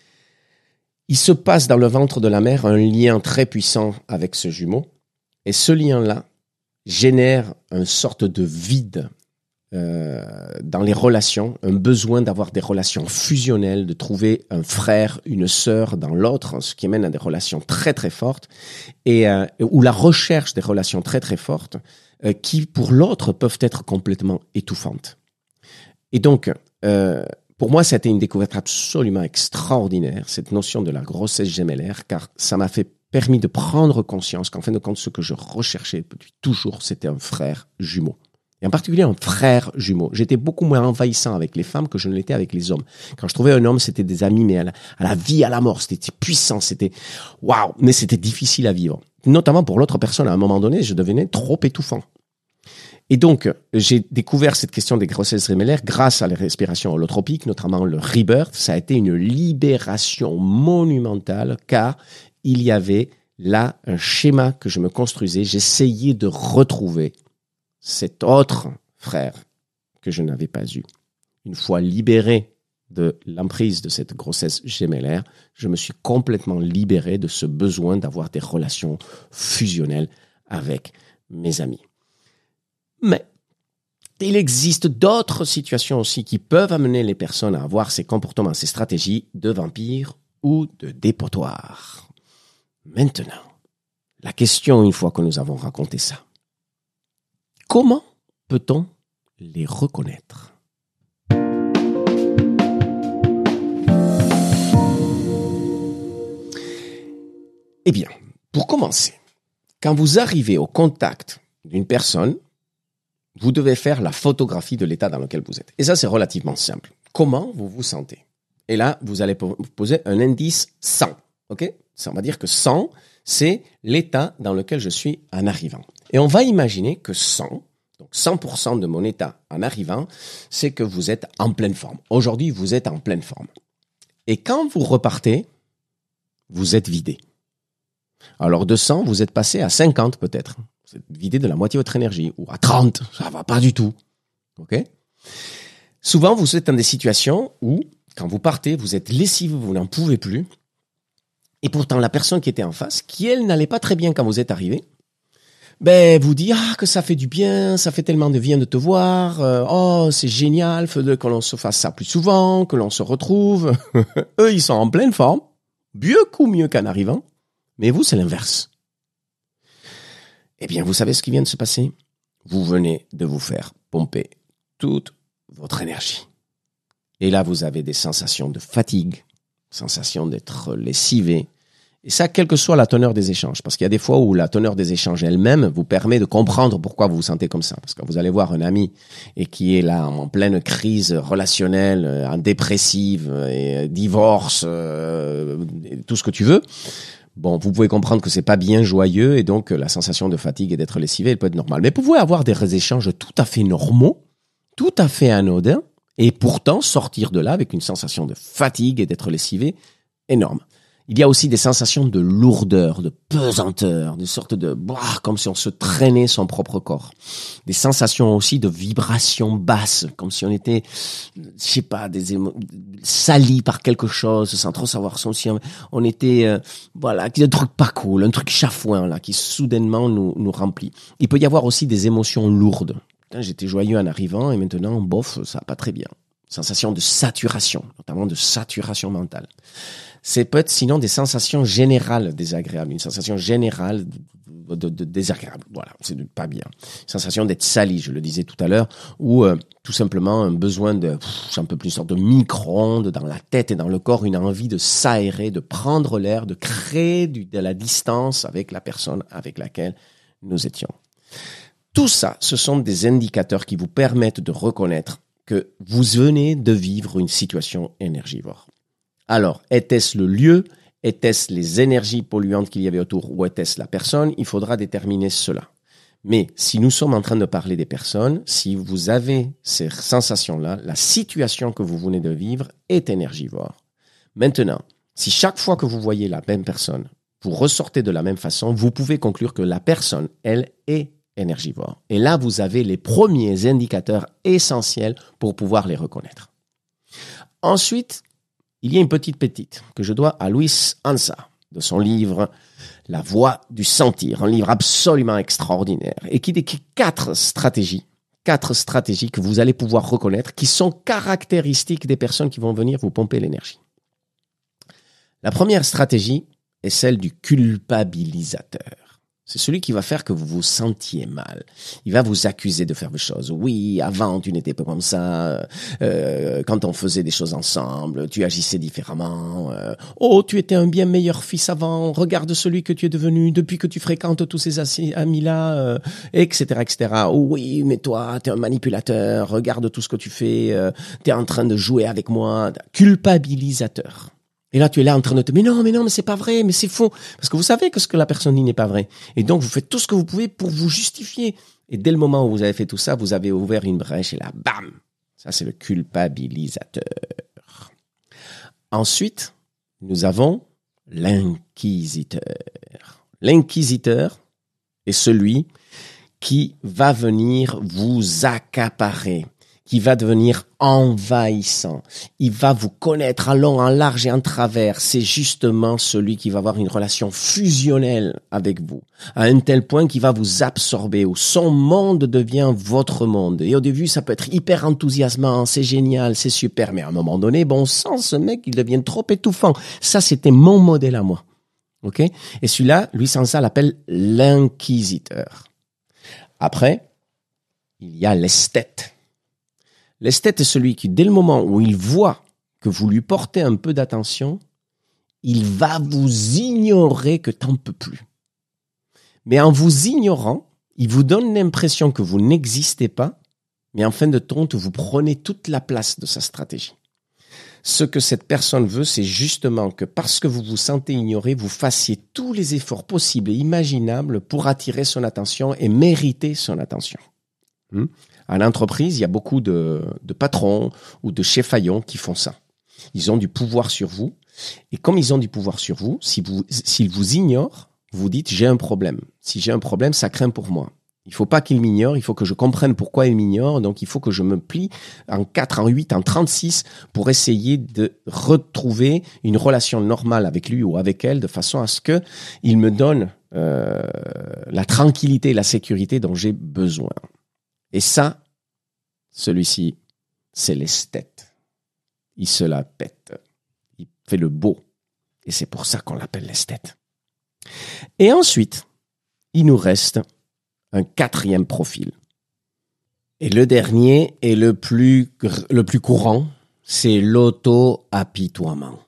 Il se passe dans le ventre de la mère un lien très puissant avec ce jumeau et ce lien-là génère une sorte de vide dans les relations, un besoin d'avoir des relations fusionnelles, de trouver un frère, une sœur dans l'autre, ce qui mène à des relations très très fortes, ou la recherche des relations très très fortes, qui pour l'autre peuvent être complètement étouffantes. Et donc, pour moi, ça a été une découverte absolument extraordinaire, cette notion de la grossesse gémellaire, car ça m'a permis de prendre conscience qu'en fin de compte, ce que je recherchais depuis toujours, c'était un frère jumeau. Et en particulier un frère jumeau. J'étais beaucoup moins envahissant avec les femmes que je ne l'étais avec les hommes. Quand je trouvais un homme, c'était des amis, mais à la vie, à la mort. C'était puissant, c'était waouh, mais c'était difficile à vivre. Notamment pour l'autre personne, à un moment donné, je devenais trop étouffant. Et donc, j'ai découvert cette question des grossesses gémellaires grâce à la respiration holotropique, notamment le rebirth. Ça a été une libération monumentale car il y avait là un schéma que je me construisais. J'essayais de retrouver cet autre frère que je n'avais pas eu. Une fois libéré de l'emprise de cette grossesse gémellaire, je me suis complètement libéré de ce besoin d'avoir des relations fusionnelles avec mes amis. Mais il existe d'autres situations aussi qui peuvent amener les personnes à avoir ces comportements, ces stratégies de vampires ou de dépotoirs. Maintenant, la question, une fois que nous avons raconté ça, comment peut-on les reconnaître ? Eh bien, pour commencer, quand vous arrivez au contact d'une personne, vous devez faire la photographie de l'état dans lequel vous êtes. Et ça, c'est relativement simple. Comment vous vous sentez? Et là, vous allez vous poser un indice 100. OK? Ça, on va dire que 100, c'est l'état dans lequel je suis en arrivant. Et on va imaginer que 100, donc 100% de mon état en arrivant, c'est que vous êtes en pleine forme. Aujourd'hui, vous êtes en pleine forme. Et quand vous repartez, vous êtes vidé. Alors de 100, vous êtes passé à 50 peut-être. Vous êtes vidé de la moitié de votre énergie. Ou à 30, ça va pas du tout. OK? Souvent, vous êtes dans des situations où, quand vous partez, vous êtes lessivé, vous n'en pouvez plus. Et pourtant, la personne qui était en face, qui elle n'allait pas très bien quand vous êtes arrivé, vous dit que ça fait du bien, ça fait tellement de bien de te voir, c'est génial, faudrait que l'on se fasse ça plus souvent, que l'on se retrouve. Eux, ils sont en pleine forme, beaucoup mieux qu'en arrivant, mais vous, c'est l'inverse. Eh bien, vous savez ce qui vient de se passer? Vous venez de vous faire pomper toute votre énergie. Et là, vous avez des sensations de fatigue, sensation d'être lessivé. Et ça, quelle que soit la teneur des échanges. Parce qu'il y a des fois où la teneur des échanges elle-même vous permet de comprendre pourquoi vous vous sentez comme ça. Parce que vous allez voir un ami et qui est là en pleine crise relationnelle, en dépressive, et divorce, tout ce que tu veux. Bon, vous pouvez comprendre que c'est pas bien joyeux et donc la sensation de fatigue et d'être lessivé, elle peut être normale. Mais vous pouvez avoir des échanges tout à fait normaux, tout à fait anodins, et pourtant sortir de là avec une sensation de fatigue et d'être lessivé énorme. Il y a aussi des sensations de lourdeur, de pesanteur, des sortes de comme si on se traînait son propre corps. Des sensations aussi de vibrations basses, comme si on était, sali par quelque chose, sans trop savoir si on était, un truc pas cool, un truc chafouin là, qui soudainement nous remplit. Il peut y avoir aussi des émotions lourdes. J'étais joyeux en arrivant et maintenant, ça va pas très bien. Sensation de saturation, notamment de saturation mentale. C'est peut-être sinon des sensations générales désagréables, une sensation générale de désagréable. Voilà, c'est pas bien. Une sensation d'être sali, je le disais tout à l'heure, ou tout simplement un besoin j'en peux plus, une sorte de micro-ondes dans la tête et dans le corps, une envie de s'aérer, de prendre l'air, de créer de la distance avec la personne avec laquelle nous étions. Tout ça, ce sont des indicateurs qui vous permettent de reconnaître que vous venez de vivre une situation énergivore. Alors, était-ce le lieu? Était-ce les énergies polluantes qu'il y avait autour? Ou était-ce la personne? Il faudra déterminer cela. Mais si nous sommes en train de parler des personnes, si vous avez ces sensations-là, la situation que vous venez de vivre est énergivore. Maintenant, si chaque fois que vous voyez la même personne, vous ressortez de la même façon, vous pouvez conclure que la personne, elle, est énergivore. Et là, vous avez les premiers indicateurs essentiels pour pouvoir les reconnaître. Ensuite, il y a une petite pépite que je dois à Luis Anza, de son livre « La voie du sentir », un livre absolument extraordinaire et qui décrit 4 stratégies que vous allez pouvoir reconnaître qui sont caractéristiques des personnes qui vont venir vous pomper l'énergie. La première stratégie est celle du culpabilisateur. C'est celui qui va faire que vous vous sentiez mal. Il va vous accuser de faire des choses. Oui, avant, tu n'étais pas comme ça. Quand on faisait des choses ensemble, tu agissais différemment. Tu étais un bien meilleur fils avant. Regarde celui que tu es devenu depuis que tu fréquentes tous ces amis-là, etc., etc. Oh, oui, mais toi, tu es un manipulateur. Regarde tout ce que tu fais. Tu es en train de jouer avec moi. Culpabilisateur. Et là, tu es là en train de te dire, mais non, mais c'est pas vrai, mais c'est faux. Parce que vous savez que ce que la personne dit n'est pas vrai. Et donc, vous faites tout ce que vous pouvez pour vous justifier. Et dès le moment où vous avez fait tout ça, vous avez ouvert une brèche et là, bam! Ça, c'est le culpabilisateur. Ensuite, nous avons l'inquisiteur. L'inquisiteur est celui qui va venir vous accaparer, qui va devenir envahissant. Il va vous connaître en long, en large et en travers. C'est justement celui qui va avoir une relation fusionnelle avec vous, à un tel point qu'il va vous absorber, où son monde devient votre monde. Et au début, ça peut être hyper enthousiasmant, c'est génial, c'est super, mais à un moment donné, on sent ce mec, il devient trop étouffant. Ça, c'était mon modèle à moi. Ok? Et celui-là, Luis Anza l'appelle l'inquisiteur. Après, il y a l'esthète. L'esthète est celui qui, dès le moment où il voit que vous lui portez un peu d'attention, il va vous ignorer que t'en peux plus. Mais en vous ignorant, il vous donne l'impression que vous n'existez pas, mais en fin de compte, vous prenez toute la place de sa stratégie. Ce que cette personne veut, c'est justement que parce que vous vous sentez ignoré, vous fassiez tous les efforts possibles et imaginables pour attirer son attention et mériter son attention. À l'entreprise, il y a beaucoup de patrons ou de chefs faillons qui font ça. Ils ont du pouvoir sur vous. Et comme ils ont du pouvoir sur vous, s'ils vous ignorent, vous dites « j'ai un problème ». Si j'ai un problème, ça craint pour moi. Il ne faut pas qu'il m'ignore, il faut que je comprenne pourquoi il m'ignore. Donc, il faut que je me plie en 4, en 8, en 36 pour essayer de retrouver une relation normale avec lui ou avec elle de façon à ce qu'il me donne la tranquillité et la sécurité dont j'ai besoin. Et ça, celui-ci, c'est l'esthète. Il se la pète. Il fait le beau. Et c'est pour ça qu'on l'appelle l'esthète. Et ensuite, il nous reste un 4e profil. Et le dernier est le plus courant, c'est l'auto-apitoiement.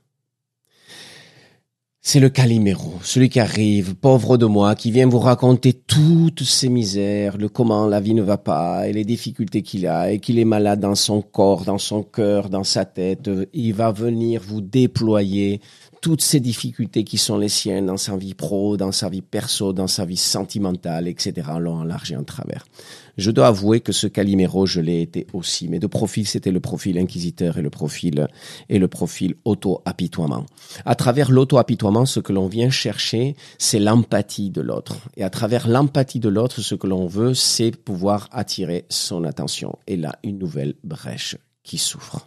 C'est le Calimero, celui qui arrive, pauvre de moi, qui vient vous raconter toutes ses misères, le comment la vie ne va pas et les difficultés qu'il a et qu'il est malade dans son corps, dans son cœur, dans sa tête. Il va venir vous déployer toutes ces difficultés qui sont les siennes dans sa vie pro, dans sa vie perso, dans sa vie sentimentale, etc. en long, en large et en travers. Je dois avouer que ce Calimero, je l'ai été aussi. Mais de profil, c'était le profil inquisiteur et le profil auto-apitoiement. À travers l'auto-apitoiement, ce que l'on vient chercher, c'est l'empathie de l'autre. Et à travers l'empathie de l'autre, ce que l'on veut, c'est pouvoir attirer son attention. Et là, une nouvelle brèche qui s'ouvre.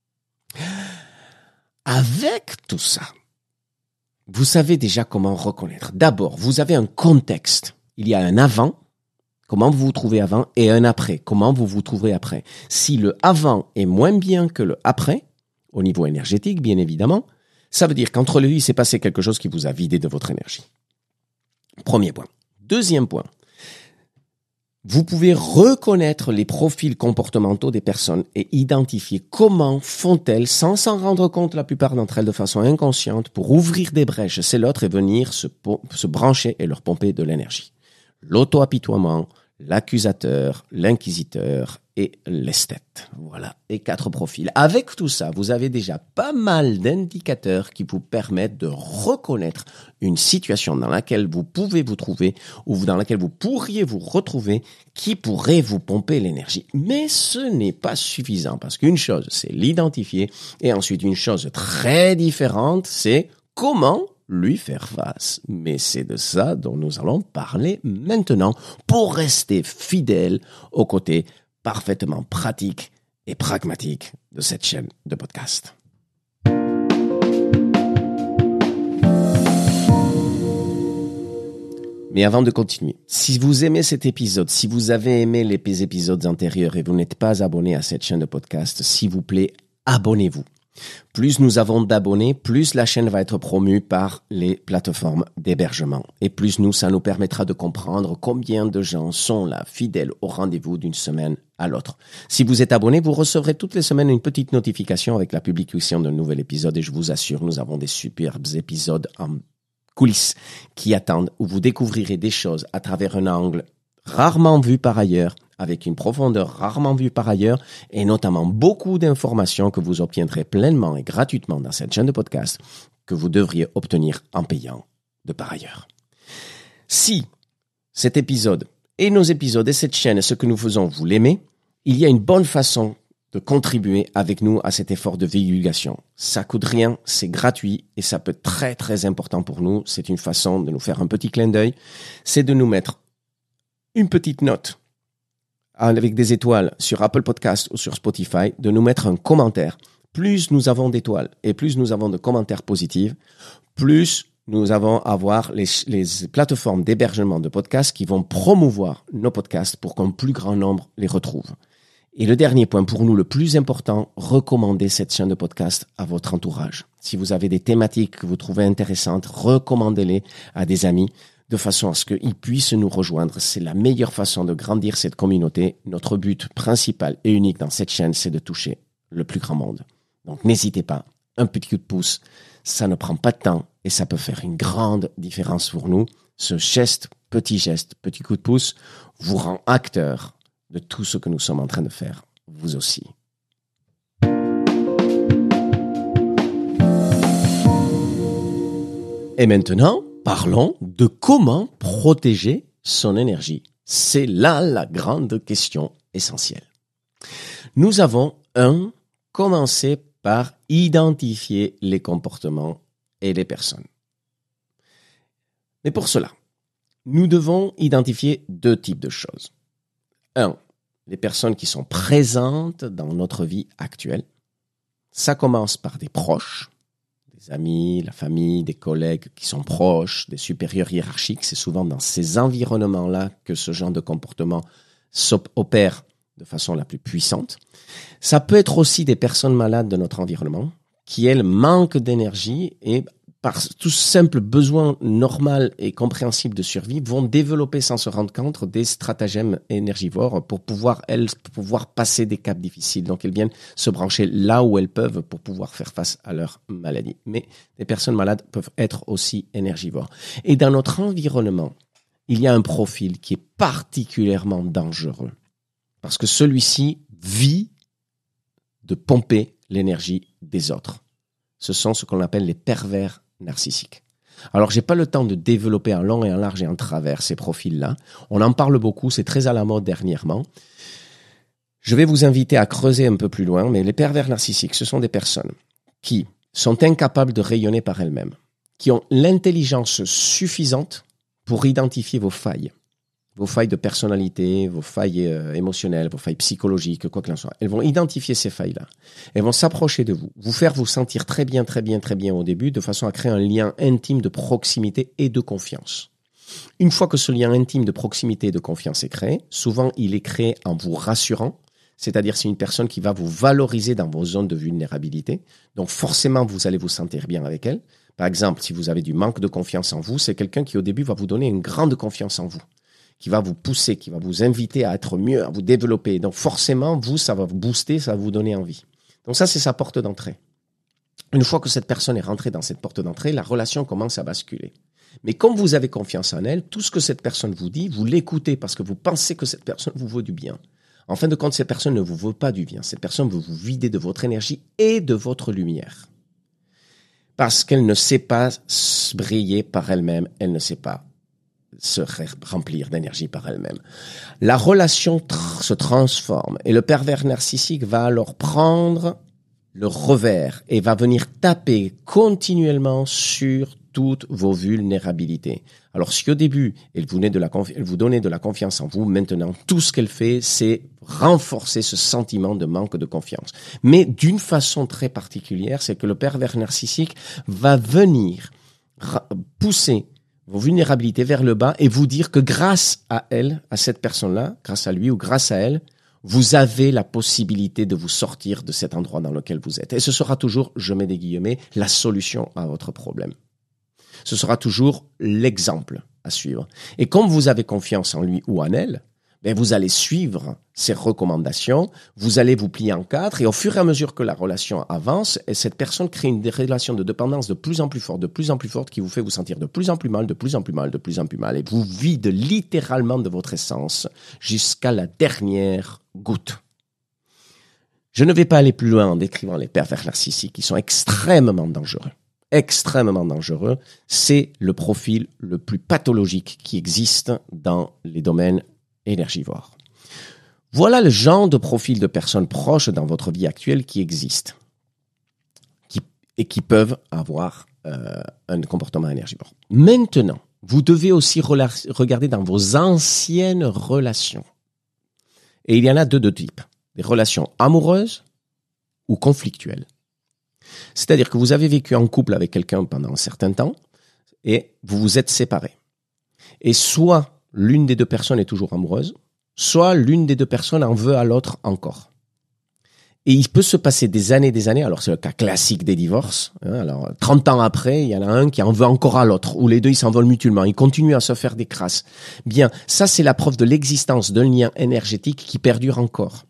Avec tout ça, vous savez déjà comment reconnaître. D'abord, vous avez un contexte. Il y a un avant, comment vous vous trouvez avant, et un après, comment vous vous trouverez après. Si le avant est moins bien que le après, au niveau énergétique, bien évidemment, ça veut dire qu'entre les deux, il s'est passé quelque chose qui vous a vidé de votre énergie. Premier point. Deuxième point. Vous pouvez reconnaître les profils comportementaux des personnes et identifier comment font-elles, sans s'en rendre compte la plupart d'entre elles de façon inconsciente, pour ouvrir des brèches chez l'autre et venir se brancher et leur pomper de l'énergie. L'auto-apitoiement, l'accusateur, l'inquisiteur et l'esthète. Voilà, les 4 profils. Avec tout ça, vous avez déjà pas mal d'indicateurs qui vous permettent de reconnaître une situation dans laquelle vous pouvez vous trouver ou dans laquelle vous pourriez vous retrouver qui pourrait vous pomper l'énergie. Mais ce n'est pas suffisant parce qu'une chose, c'est l'identifier et ensuite une chose très différente, c'est comment lui faire face. Mais c'est de ça dont nous allons parler maintenant pour rester fidèle aux côtés parfaitement pratique et pragmatique de cette chaîne de podcast. Mais avant de continuer, si vous aimez cet épisode, si vous avez aimé les épisodes antérieurs et vous n'êtes pas abonné à cette chaîne de podcast, s'il vous plaît, abonnez-vous. Plus nous avons d'abonnés, plus la chaîne va être promue par les plateformes d'hébergement. Et plus ça nous permettra de comprendre combien de gens sont là, fidèles au rendez-vous d'une semaine à l'autre. Si vous êtes abonné, vous recevrez toutes les semaines une petite notification avec la publication d'un nouvel épisode. Et je vous assure, nous avons des superbes épisodes en coulisses qui attendent, où vous découvrirez des choses à travers un angle rarement vu par ailleurs, avec une profondeur rarement vue par ailleurs, et notamment beaucoup d'informations que vous obtiendrez pleinement et gratuitement dans cette chaîne de podcast, que vous devriez obtenir en payant de par ailleurs. Si cet épisode et nos épisodes et cette chaîne et ce que nous faisons, vous l'aimez, il y a une bonne façon de contribuer avec nous à cet effort de divulgation. Ça coûte rien, c'est gratuit et ça peut être très très important pour nous. C'est une façon de nous faire un petit clin d'œil, c'est de nous mettre une petite note avec des étoiles sur Apple Podcast ou sur Spotify, de nous mettre un commentaire. Plus nous avons d'étoiles et plus nous avons de commentaires positifs, plus nous allons avoir les plateformes d'hébergement de podcasts qui vont promouvoir nos podcasts pour qu'un plus grand nombre les retrouve. Et le dernier point, pour nous le plus important, recommandez cette chaîne de podcast à votre entourage. Si vous avez des thématiques que vous trouvez intéressantes, recommandez-les à des amis, de façon à ce qu'ils puissent nous rejoindre. C'est la meilleure façon de grandir cette communauté. Notre but principal et unique dans cette chaîne, c'est de toucher le plus grand monde. Donc n'hésitez pas, un petit coup de pouce, ça ne prend pas de temps et ça peut faire une grande différence pour nous. Ce geste, petit coup de pouce, vous rend acteur de tout ce que nous sommes en train de faire, vous aussi. Et maintenant, parlons de comment protéger son énergie. C'est là la grande question essentielle. Nous avons commencé par identifier les comportements et les personnes. Mais pour cela, nous devons identifier 2 types de choses. 1, les personnes qui sont présentes dans notre vie actuelle. Ça commence par des proches, des amis, la famille, des collègues qui sont proches, des supérieurs hiérarchiques. C'est souvent dans ces environnements-là que ce genre de comportement opère de façon la plus puissante. Ça peut être aussi des personnes malades de notre environnement qui, elles, manquent d'énergie et par tout simple besoin normal et compréhensible de survie, vont développer sans se rendre compte des stratagèmes énergivores pour pouvoir passer des caps difficiles. Donc, elles viennent se brancher là où elles peuvent pour pouvoir faire face à leur maladie. Mais les personnes malades peuvent être aussi énergivores. Et dans notre environnement, il y a un profil qui est particulièrement dangereux parce que celui-ci vit de pomper l'énergie des autres. Ce sont ce qu'on appelle les pervers narcissiques. Alors, j'ai pas le temps de développer en long et en large et en travers ces profils-là. On en parle beaucoup, c'est très à la mode dernièrement. Je vais vous inviter à creuser un peu plus loin, mais les pervers narcissiques, ce sont des personnes qui sont incapables de rayonner par elles-mêmes, qui ont l'intelligence suffisante pour identifier vos failles de personnalité, vos failles émotionnelles, vos failles psychologiques, quoi qu'il en soit. Elles vont identifier ces failles-là. Elles vont s'approcher de vous, vous faire vous sentir très bien au début, de façon à créer un lien intime de proximité et de confiance. Une fois que ce lien intime de proximité et de confiance est créé, souvent il est créé en vous rassurant, c'est-à-dire c'est une personne qui va vous valoriser dans vos zones de vulnérabilité. Donc forcément, vous allez vous sentir bien avec elle. Par exemple, si vous avez du manque de confiance en vous, c'est quelqu'un qui au début va vous donner une grande confiance en vous, qui va vous pousser, qui va vous inviter à être mieux, à vous développer. Donc forcément, vous, ça va vous booster, ça va vous donner envie. Donc ça, c'est sa porte d'entrée. Une fois que cette personne est rentrée dans cette porte d'entrée, la relation commence à basculer. Mais comme vous avez confiance en elle, tout ce que cette personne vous dit, vous l'écoutez parce que vous pensez que cette personne vous veut du bien. En fin de compte, cette personne ne vous veut pas du bien. Cette personne veut vous vider de votre énergie et de votre lumière. Parce qu'elle ne sait pas briller par elle-même, elle ne sait pas se remplir d'énergie par elle-même. La relation se transforme et le pervers narcissique va alors prendre le revers et va venir taper continuellement sur toutes vos vulnérabilités. Alors si au début, elle vous donnait de la confiance en vous, maintenant tout ce qu'elle fait, c'est renforcer ce sentiment de manque de confiance. Mais d'une façon très particulière, c'est que le pervers narcissique va venir pousser vos vulnérabilités vers le bas et vous dire que grâce à elle, à cette personne-là, grâce à lui ou grâce à elle, vous avez la possibilité de vous sortir de cet endroit dans lequel vous êtes. Et ce sera toujours, je mets des guillemets, la solution à votre problème. Ce sera toujours l'exemple à suivre. Et comme vous avez confiance en lui ou en elle, vous allez suivre ses recommandations, vous allez vous plier en 4 et au fur et à mesure que la relation avance, cette personne crée une relation de dépendance de plus en plus forte qui vous fait vous sentir de plus en plus mal et vous vide littéralement de votre essence jusqu'à la dernière goutte. Je ne vais pas aller plus loin en décrivant les pervers narcissiques qui sont extrêmement dangereux. C'est le profil le plus pathologique qui existe dans les domaines énergivores. Voilà le genre de profil de personnes proches dans votre vie actuelle qui existent et qui peuvent avoir un comportement énergivore. Maintenant, vous devez aussi regarder dans vos anciennes relations. Et il y en a deux types. Des relations amoureuses ou conflictuelles. C'est-à-dire que vous avez vécu en couple avec quelqu'un pendant un certain temps et vous vous êtes séparés. Et soit l'une des deux personnes est toujours amoureuse, soit l'une des deux personnes en veut à l'autre encore. Et il peut se passer des années, alors c'est le cas classique des divorces, alors 30 ans après, il y en a un qui en veut encore à l'autre, ou les deux ils s'en veulent mutuellement, ils continuent à se faire des crasses. Bien, ça c'est la preuve de l'existence d'un lien énergétique qui perdure encore.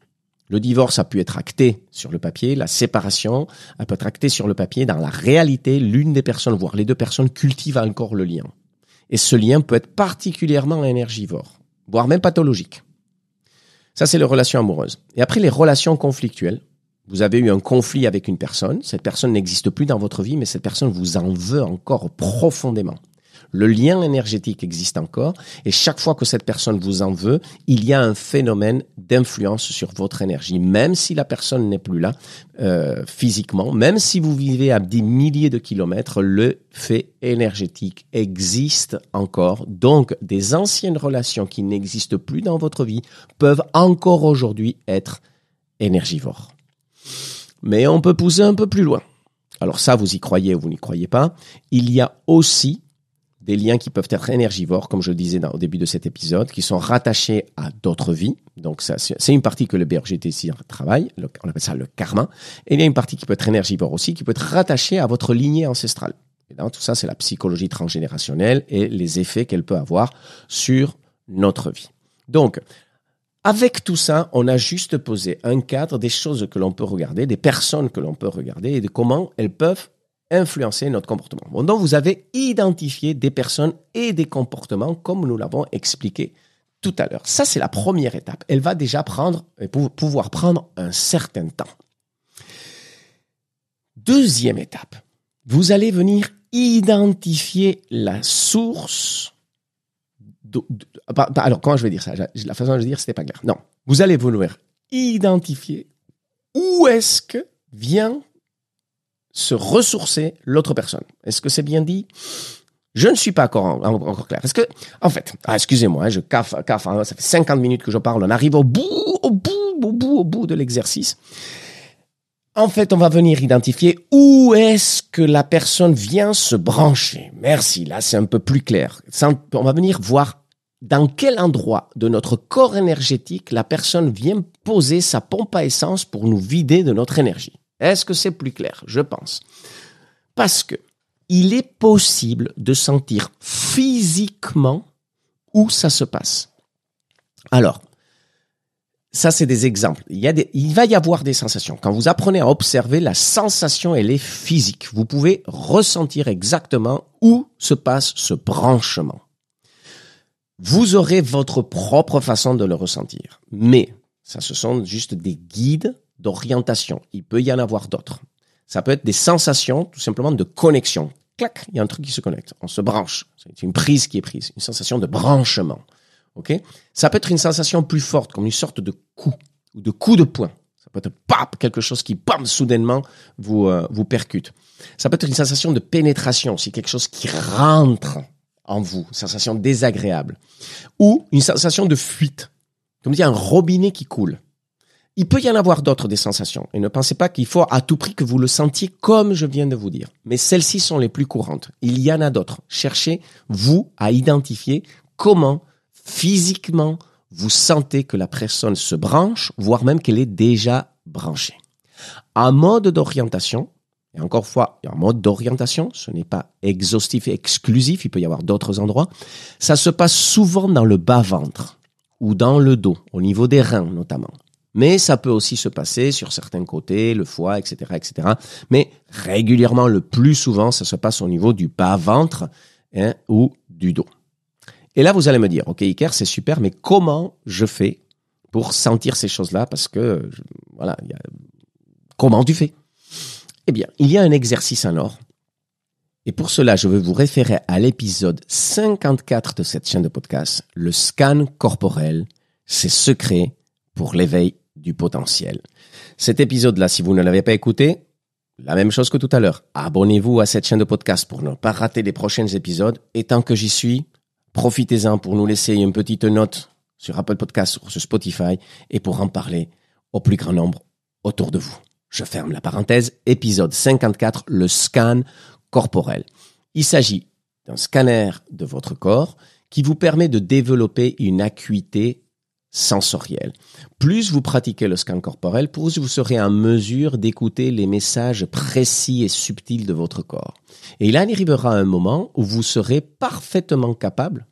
Le divorce a pu être acté sur le papier, la séparation a pu être actée sur le papier. Dans la réalité, l'une des personnes, voire les deux personnes, cultivent encore le lien. Et ce lien peut être particulièrement énergivore, voire même pathologique. Ça, c'est les relations amoureuses. Et après, les relations conflictuelles. Vous avez eu un conflit avec une personne, cette personne n'existe plus dans votre vie, mais cette personne vous en veut encore profondément. Le lien énergétique existe encore, et chaque fois que cette personne vous en veut, il y a un phénomène d'influence sur votre énergie. Même si la personne n'est plus là physiquement, même si vous vivez à des milliers de kilomètres, le fait énergétique existe encore. Donc, des anciennes relations qui n'existent plus dans votre vie peuvent encore aujourd'hui être énergivores. Mais on peut pousser un peu plus loin. Alors ça, vous y croyez ou vous n'y croyez pas. Il y a aussi des liens qui peuvent être énergivores, comme je le disais au début de cet épisode, qui sont rattachés à d'autres vies. Donc ça, c'est une partie que le BRGTC travaille, on appelle ça le karma. Et il y a une partie qui peut être énergivore aussi, qui peut être rattachée à votre lignée ancestrale. Et donc, tout ça, c'est la psychologie transgénérationnelle et les effets qu'elle peut avoir sur notre vie. Donc, avec tout ça, on a juste posé un cadre des choses que l'on peut regarder, des personnes que l'on peut regarder et de comment elles peuvent influencer notre comportement. Bon, donc, vous avez identifié des personnes et des comportements comme nous l'avons expliqué tout à l'heure. Ça, c'est la première étape. Elle va déjà pouvoir prendre un certain temps. Deuxième étape, vous allez venir identifier la source. Alors, comment je vais dire ça? La façon de le dire, c'était pas clair. Non, vous allez vouloir identifier où est-ce que vient se ressourcer l'autre personne. Est-ce que c'est bien dit? Je ne suis pas encore clair. Est-ce que, en fait, excusez-moi, je caffe, ça fait 50 minutes que je parle, on arrive au bout de l'exercice. En fait, on va venir identifier où est-ce que la personne vient se brancher. Merci, là c'est un peu plus clair. On va venir voir dans quel endroit de notre corps énergétique la personne vient poser sa pompe à essence pour nous vider de notre énergie. Est-ce que c'est plus clair? Je pense. Parce que il est possible de sentir physiquement où ça se passe. Alors, ça, c'est des exemples. Il va y avoir des sensations. Quand vous apprenez à observer, la sensation, elle est physique. Vous pouvez ressentir exactement où se passe ce branchement. Vous aurez votre propre façon de le ressentir. Mais ça, ce sont juste des guides d'orientation. Il peut y en avoir d'autres. Ça peut être des sensations, tout simplement, de connexion. Clac, il y a un truc qui se connecte. On se branche. C'est une prise qui est prise. Une sensation de branchement. Okay? Ça peut être une sensation plus forte, comme une sorte de coup ou de coup de poing. Ça peut être pap, quelque chose qui, bam, soudainement vous percute. Ça peut être une sensation de pénétration, aussi quelque chose qui rentre en vous, une sensation désagréable. Ou une sensation de fuite, comme il y a un robinet qui coule. Il peut y en avoir d'autres des sensations. Et ne pensez pas qu'il faut à tout prix que vous le sentiez comme je viens de vous dire. Mais celles-ci sont les plus courantes. Il y en a d'autres. Cherchez, vous, à identifier comment physiquement, vous sentez que la personne se branche, voire même qu'elle est déjà branchée. Un mode d'orientation, et encore une fois, un mode d'orientation, ce n'est pas exhaustif et exclusif, il peut y avoir d'autres endroits, ça se passe souvent dans le bas-ventre ou dans le dos, au niveau des reins notamment. Mais ça peut aussi se passer sur certains côtés, le foie, etc., etc. Mais régulièrement, le plus souvent, ça se passe au niveau du bas-ventre ou du dos. Et là, vous allez me dire, ok, Iker, c'est super, mais comment je fais pour sentir ces choses-là? Parce que, comment tu fais? Eh bien, il y a un exercice en or. Et pour cela, je vais vous référer à l'épisode 54 de cette chaîne de podcast, le scan corporel, ses secrets pour l'éveil du potentiel. Cet épisode-là, si vous ne l'avez pas écouté, la même chose que tout à l'heure. Abonnez-vous à cette chaîne de podcast pour ne pas rater les prochains épisodes. Et tant que j'y suis, profitez-en pour nous laisser une petite note sur Apple Podcasts ou sur Spotify et pour en parler au plus grand nombre autour de vous. Je ferme la parenthèse. Épisode 54, le scan corporel. Il s'agit d'un scanner de votre corps qui vous permet de développer une acuité sensorielle. Plus vous pratiquez le scan corporel, plus vous serez en mesure d'écouter les messages précis et subtils de votre corps. Et il arrivera un moment où vous serez parfaitement capable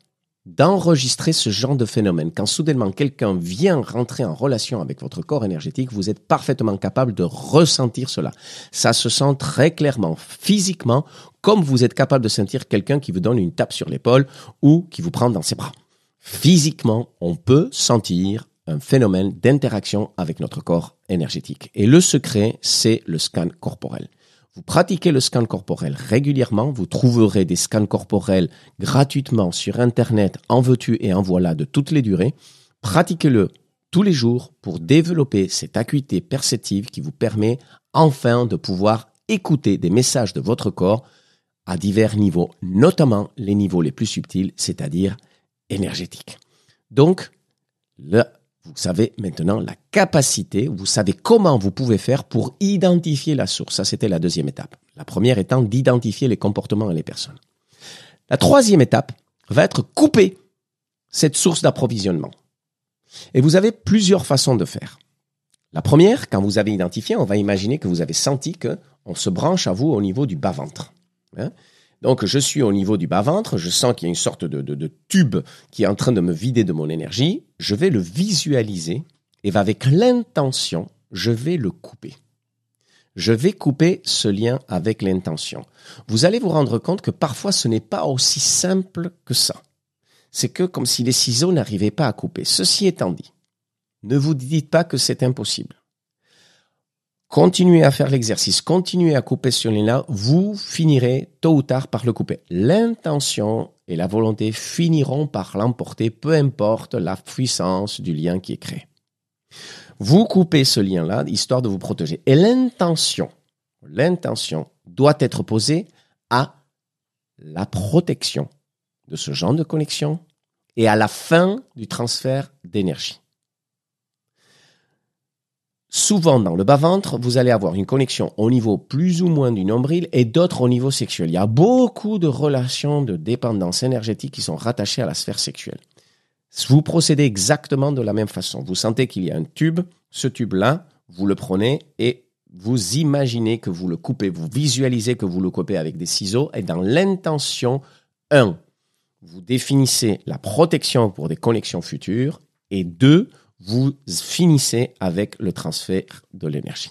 d'enregistrer ce genre de phénomène. Quand soudainement quelqu'un vient rentrer en relation avec votre corps énergétique, vous êtes parfaitement capable de ressentir cela. Ça se sent très clairement, physiquement, comme vous êtes capable de sentir quelqu'un qui vous donne une tape sur l'épaule ou qui vous prend dans ses bras. Physiquement, on peut sentir un phénomène d'interaction avec notre corps énergétique. Et le secret, c'est le scan corporel. Vous pratiquez le scan corporel régulièrement, vous trouverez des scans corporels gratuitement sur Internet, en veux-tu et en voilà de toutes les durées. Pratiquez-le tous les jours pour développer cette acuité perceptive qui vous permet enfin de pouvoir écouter des messages de votre corps à divers niveaux, notamment les niveaux les plus subtils, c'est-à-dire énergétiques. Donc, vous savez maintenant la capacité, vous savez comment vous pouvez faire pour identifier la source. Ça, c'était la deuxième étape. La première étant d'identifier les comportements et les personnes. La troisième étape va être couper cette source d'approvisionnement. Et vous avez plusieurs façons de faire. La première, quand vous avez identifié, on va imaginer que vous avez senti qu'on se branche à vous au niveau du bas-ventre. Donc, je suis au niveau du bas-ventre, je sens qu'il y a une sorte de tube qui est en train de me vider de mon énergie. Je vais le visualiser et avec l'intention, je vais le couper. Je vais couper ce lien avec l'intention. Vous allez vous rendre compte que parfois, ce n'est pas aussi simple que ça. C'est comme si les ciseaux n'arrivaient pas à couper. Ceci étant dit, ne vous dites pas que c'est impossible. Continuez à faire l'exercice, continuez à couper ce lien-là, vous finirez tôt ou tard par le couper. L'intention et la volonté finiront par l'emporter, peu importe la puissance du lien qui est créé. Vous coupez ce lien-là, histoire de vous protéger. Et l'intention doit être posée à la protection de ce genre de connexion et à la fin du transfert d'énergie. Souvent, dans le bas-ventre, vous allez avoir une connexion au niveau plus ou moins du nombril et d'autres au niveau sexuel. Il y a beaucoup de relations de dépendance énergétique qui sont rattachées à la sphère sexuelle. Vous procédez exactement de la même façon. Vous sentez qu'il y a un tube. Ce tube-là, vous le prenez et vous imaginez que vous le coupez. Vous visualisez que vous le coupez avec des ciseaux. Et dans l'intention 1, vous définissez la protection pour des connexions futures. Et 2, vous finissez avec le transfert de l'énergie.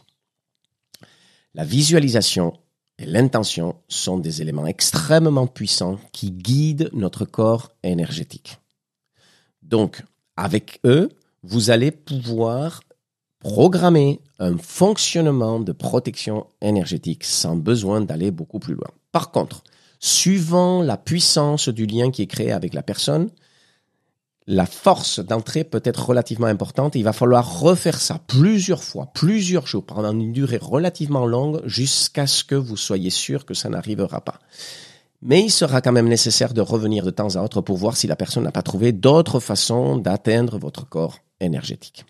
La visualisation et l'intention sont des éléments extrêmement puissants qui guident notre corps énergétique. Donc, avec eux, vous allez pouvoir programmer un fonctionnement de protection énergétique sans besoin d'aller beaucoup plus loin. Par contre, suivant la puissance du lien qui est créé avec la personne, la force d'entrée peut être relativement importante. Il va falloir refaire ça plusieurs fois, plusieurs jours, pendant une durée relativement longue, jusqu'à ce que vous soyez sûr que ça n'arrivera pas. Mais il sera quand même nécessaire de revenir de temps à autre pour voir si la personne n'a pas trouvé d'autres façons d'atteindre votre corps énergétique.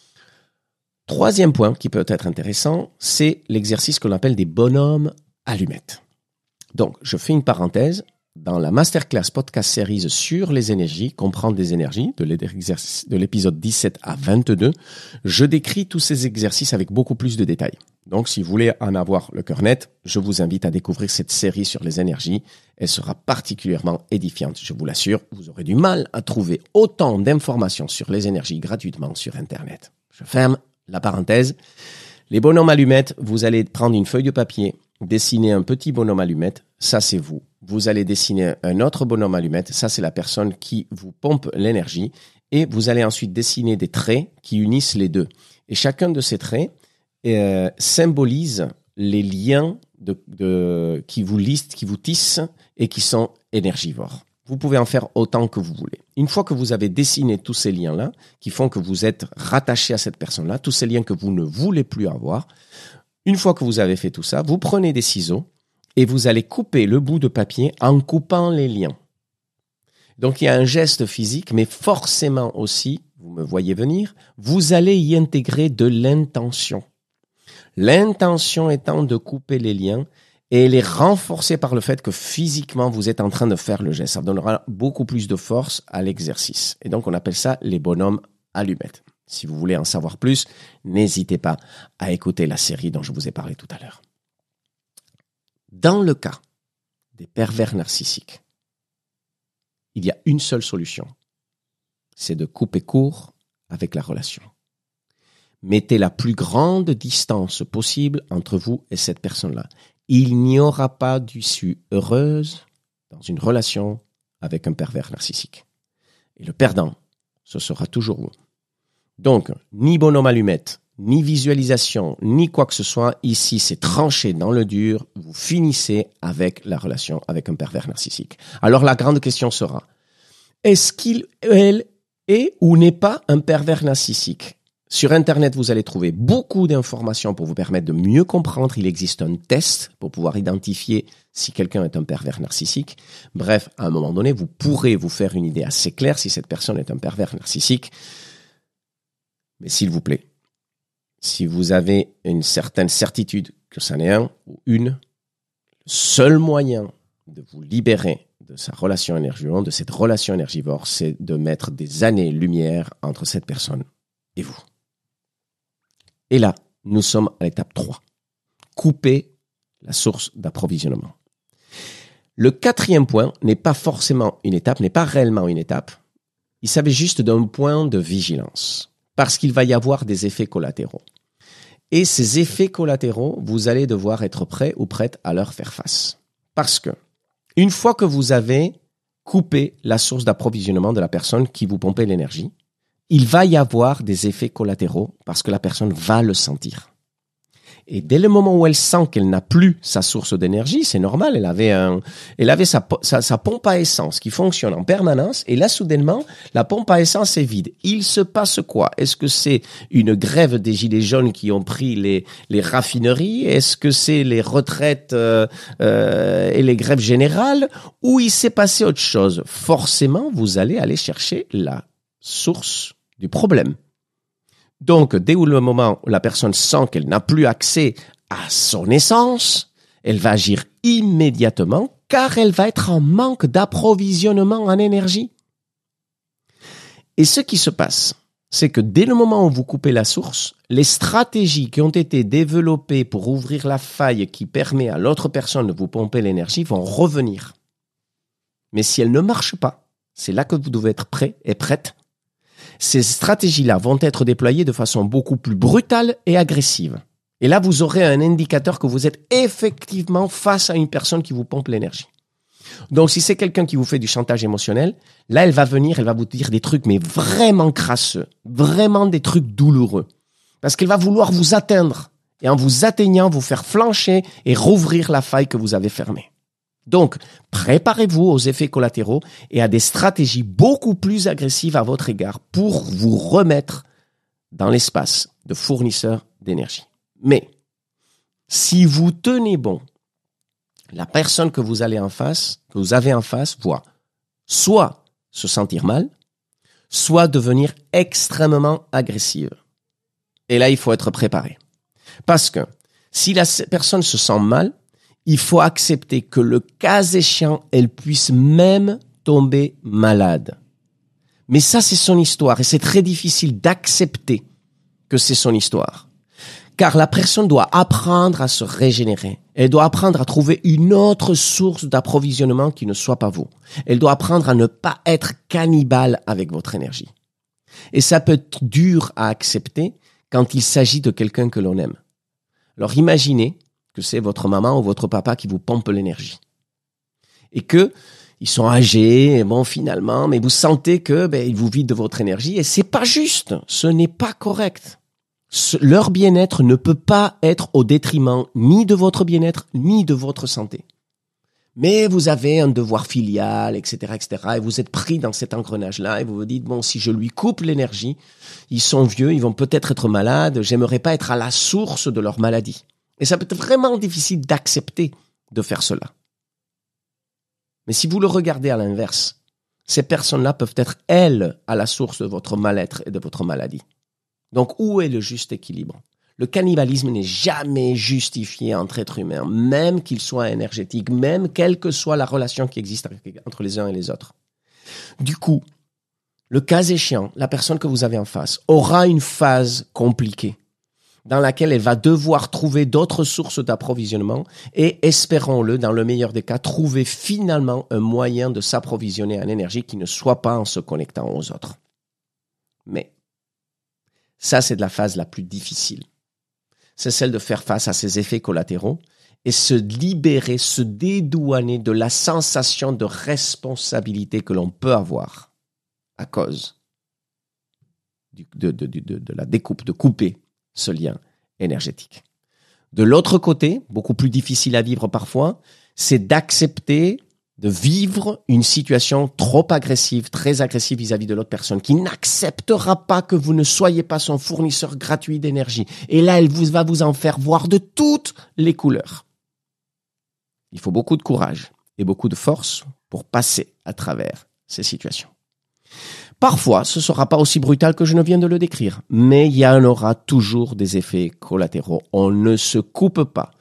Troisième point qui peut être intéressant, c'est l'exercice que l'on appelle des bonhommes allumettes. Donc, je fais une parenthèse. Dans la Masterclass Podcast Series sur les énergies, comprendre des énergies, de l'épisode 17 à 22, je décris tous ces exercices avec beaucoup plus de détails. Donc, si vous voulez en avoir le cœur net, je vous invite à découvrir cette série sur les énergies. Elle sera particulièrement édifiante, je vous l'assure. Vous aurez du mal à trouver autant d'informations sur les énergies gratuitement sur Internet. Je ferme la parenthèse. Les bonhommes allumettes, vous allez prendre une feuille de papier, dessiner un petit bonhomme allumette, ça c'est vous. Vous allez dessiner un autre bonhomme allumette, ça c'est la personne qui vous pompe l'énergie. Et vous allez ensuite dessiner des traits qui unissent les deux. Et chacun de ces traits symbolise les liens qui vous listent, qui vous tissent et qui sont énergivores. Vous pouvez en faire autant que vous voulez. Une fois que vous avez dessiné tous ces liens-là, qui font que vous êtes rattaché à cette personne-là, tous ces liens que vous ne voulez plus avoir, une fois que vous avez fait tout ça, vous prenez des ciseaux et vous allez couper le bout de papier en coupant les liens. Donc il y a un geste physique, mais forcément aussi, vous me voyez venir, vous allez y intégrer de l'intention. L'intention étant de couper les liens et elle est renforcée par le fait que physiquement vous êtes en train de faire le geste. Ça donnera beaucoup plus de force à l'exercice. Et donc on appelle ça les bonhommes allumettes. Si vous voulez en savoir plus, n'hésitez pas à écouter la série dont je vous ai parlé tout à l'heure. Dans le cas des pervers narcissiques, il y a une seule solution. C'est de couper court avec la relation. Mettez la plus grande distance possible entre vous et cette personne-là. Il n'y aura pas d'issue heureuse dans une relation avec un pervers narcissique. Et le perdant, ce sera toujours vous. Donc, ni bonhomme allumette, ni visualisation, ni quoi que ce soit. Ici, c'est tranché dans le dur. Vous finissez avec la relation avec un pervers narcissique. Alors, la grande question sera, est-ce qu'il, elle, est ou n'est pas un pervers narcissique? Sur Internet, vous allez trouver beaucoup d'informations pour vous permettre de mieux comprendre. Il existe un test pour pouvoir identifier si quelqu'un est un pervers narcissique. Bref, à un moment donné, vous pourrez vous faire une idée assez claire si cette personne est un pervers narcissique. Mais s'il vous plaît, si vous avez une certaine certitude que c'en est un ou une, le seul moyen de vous libérer de sa relation énergivore, de cette relation énergivore, c'est de mettre des années-lumière entre cette personne et vous. Et là, nous sommes à l'étape 3. Couper la source d'approvisionnement. Le 4e point n'est pas forcément une étape, n'est pas réellement une étape. Il s'agit juste d'un point de vigilance. Parce qu'il va y avoir des effets collatéraux. Et ces effets collatéraux, vous allez devoir être prêt ou prête à leur faire face. Parce que, une fois que vous avez coupé la source d'approvisionnement de la personne qui vous pompait l'énergie, il va y avoir des effets collatéraux parce que la personne va le sentir. Et dès le moment où elle sent qu'elle n'a plus sa source d'énergie, c'est normal, elle avait sa pompe à essence qui fonctionne en permanence et là, soudainement, la pompe à essence est vide. Il se passe quoi? Est-ce que c'est une grève des gilets jaunes qui ont pris les raffineries? Est-ce que c'est les retraites et les grèves générales? Ou il s'est passé autre chose? Forcément, vous allez aller chercher la source du problème. Donc, dès le moment où la personne sent qu'elle n'a plus accès à son essence, elle va agir immédiatement car elle va être en manque d'approvisionnement en énergie. Et ce qui se passe, c'est que dès le moment où vous coupez la source, les stratégies qui ont été développées pour ouvrir la faille qui permet à l'autre personne de vous pomper l'énergie vont revenir. Mais si elles ne marchent pas, c'est là que vous devez être prêt et prête. Ces stratégies-là vont être déployées de façon beaucoup plus brutale et agressive. Et là, vous aurez un indicateur que vous êtes effectivement face à une personne qui vous pompe l'énergie. Donc, si c'est quelqu'un qui vous fait du chantage émotionnel, là, elle va venir, elle va vous dire des trucs, mais vraiment crasseux, vraiment des trucs douloureux. Parce qu'elle va vouloir vous atteindre. Et en vous atteignant, vous faire flancher et rouvrir la faille que vous avez fermée. Donc, préparez-vous aux effets collatéraux et à des stratégies beaucoup plus agressives à votre égard pour vous remettre dans l'espace de fournisseur d'énergie. Mais, si vous tenez bon, la personne que vous avez en face voit soit se sentir mal, soit devenir extrêmement agressive. Et là, il faut être préparé. Parce que si la personne se sent mal, il faut accepter que le cas échéant, elle puisse même tomber malade. Mais ça, c'est son histoire et c'est très difficile d'accepter que c'est son histoire. Car la personne doit apprendre à se régénérer. Elle doit apprendre à trouver une autre source d'approvisionnement qui ne soit pas vous. Elle doit apprendre à ne pas être cannibale avec votre énergie. Et ça peut être dur à accepter quand il s'agit de quelqu'un que l'on aime. Alors imaginez que c'est votre maman ou votre papa qui vous pompe l'énergie. Et que ils sont âgés, et bon, finalement, mais vous sentez que, ils vous vident de votre énergie et c'est pas juste. Ce n'est pas correct. Leur bien-être ne peut pas être au détriment ni de votre bien-être, ni de votre santé. Mais vous avez un devoir filial, etc., et vous êtes pris dans cet engrenage-là et vous vous dites, bon, si je lui coupe l'énergie, ils sont vieux, ils vont peut-être être malades, j'aimerais pas être à la source de leur maladie. Et ça peut être vraiment difficile d'accepter de faire cela. Mais si vous le regardez à l'inverse, ces personnes-là peuvent être, elles, à la source de votre mal-être et de votre maladie. Donc, où est le juste équilibre? Le cannibalisme n'est jamais justifié entre êtres humains, même qu'il soit énergétique, même quelle que soit la relation qui existe entre les uns et les autres. Du coup, le cas échéant, la personne que vous avez en face aura une phase compliquée. dans laquelle elle va devoir trouver d'autres sources d'approvisionnement et, espérons-le, dans le meilleur des cas, trouver finalement un moyen de s'approvisionner en énergie qui ne soit pas en se connectant aux autres. Mais ça, c'est de la phase la plus difficile. C'est celle de faire face à ces effets collatéraux et se libérer, se dédouaner de la sensation de responsabilité que l'on peut avoir à cause de la découpe, de couper ce lien énergétique. De l'autre côté, beaucoup plus difficile à vivre parfois, c'est d'accepter de vivre une situation trop agressive, très agressive vis-à-vis de l'autre personne, qui n'acceptera pas que vous ne soyez pas son fournisseur gratuit d'énergie. Et là, elle va vous en faire voir de toutes les couleurs. Il faut beaucoup de courage et beaucoup de force pour passer à travers ces situations. Parfois, ce ne sera pas aussi brutal que je ne viens de le décrire, mais il y en aura toujours des effets collatéraux. On ne coupe pas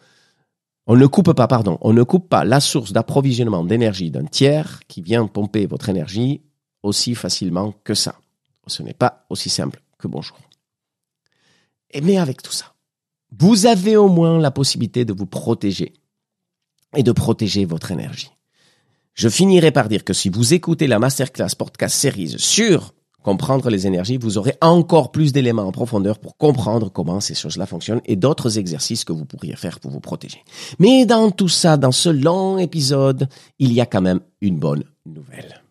la source d'approvisionnement d'énergie d'un tiers qui vient pomper votre énergie aussi facilement que ça. Ce n'est pas aussi simple que bonjour. Mais avec tout ça, vous avez au moins la possibilité de vous protéger et de protéger votre énergie. Je finirai par dire que si vous écoutez la Masterclass Podcast Series sur comprendre les énergies, vous aurez encore plus d'éléments en profondeur pour comprendre comment ces choses-là fonctionnent et d'autres exercices que vous pourriez faire pour vous protéger. Mais dans tout ça, dans ce long épisode, il y a quand même une bonne nouvelle.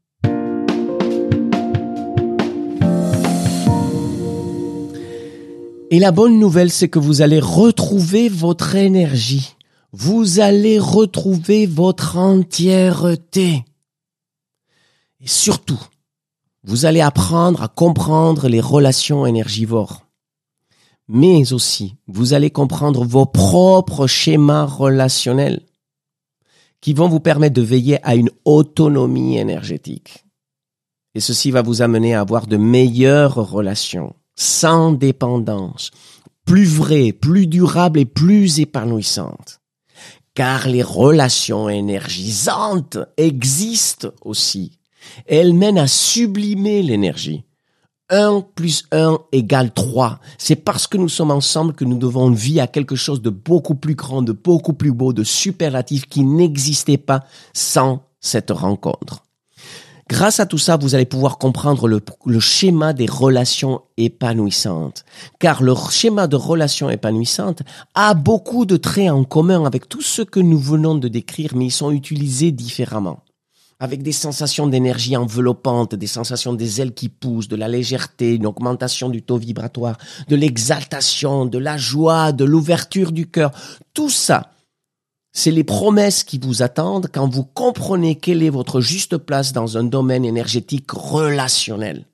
Et la bonne nouvelle, c'est que vous allez retrouver votre énergie. Vous allez retrouver votre entièreté. Et surtout, vous allez apprendre à comprendre les relations énergivores. Mais aussi, vous allez comprendre vos propres schémas relationnels qui vont vous permettre de veiller à une autonomie énergétique. Et ceci va vous amener à avoir de meilleures relations, sans dépendance, plus vraies, plus durables et plus épanouissantes. Car les relations énergisantes existent aussi. Elles mènent à sublimer l'énergie. 1 + 1 = 3. C'est parce que nous sommes ensemble que nous devons vivre à quelque chose de beaucoup plus grand, de beaucoup plus beau, de superlatif qui n'existait pas sans cette rencontre. Grâce à tout ça, vous allez pouvoir comprendre le schéma des relations épanouissantes. Car le schéma de relations épanouissantes a beaucoup de traits en commun avec tout ce que nous venons de décrire, mais ils sont utilisés différemment. Avec des sensations d'énergie enveloppante, des sensations des ailes qui poussent, de la légèreté, une augmentation du taux vibratoire, de l'exaltation, de la joie, de l'ouverture du cœur. Tout ça, c'est les promesses qui vous attendent quand vous comprenez quelle est votre juste place dans un domaine énergétique relationnel.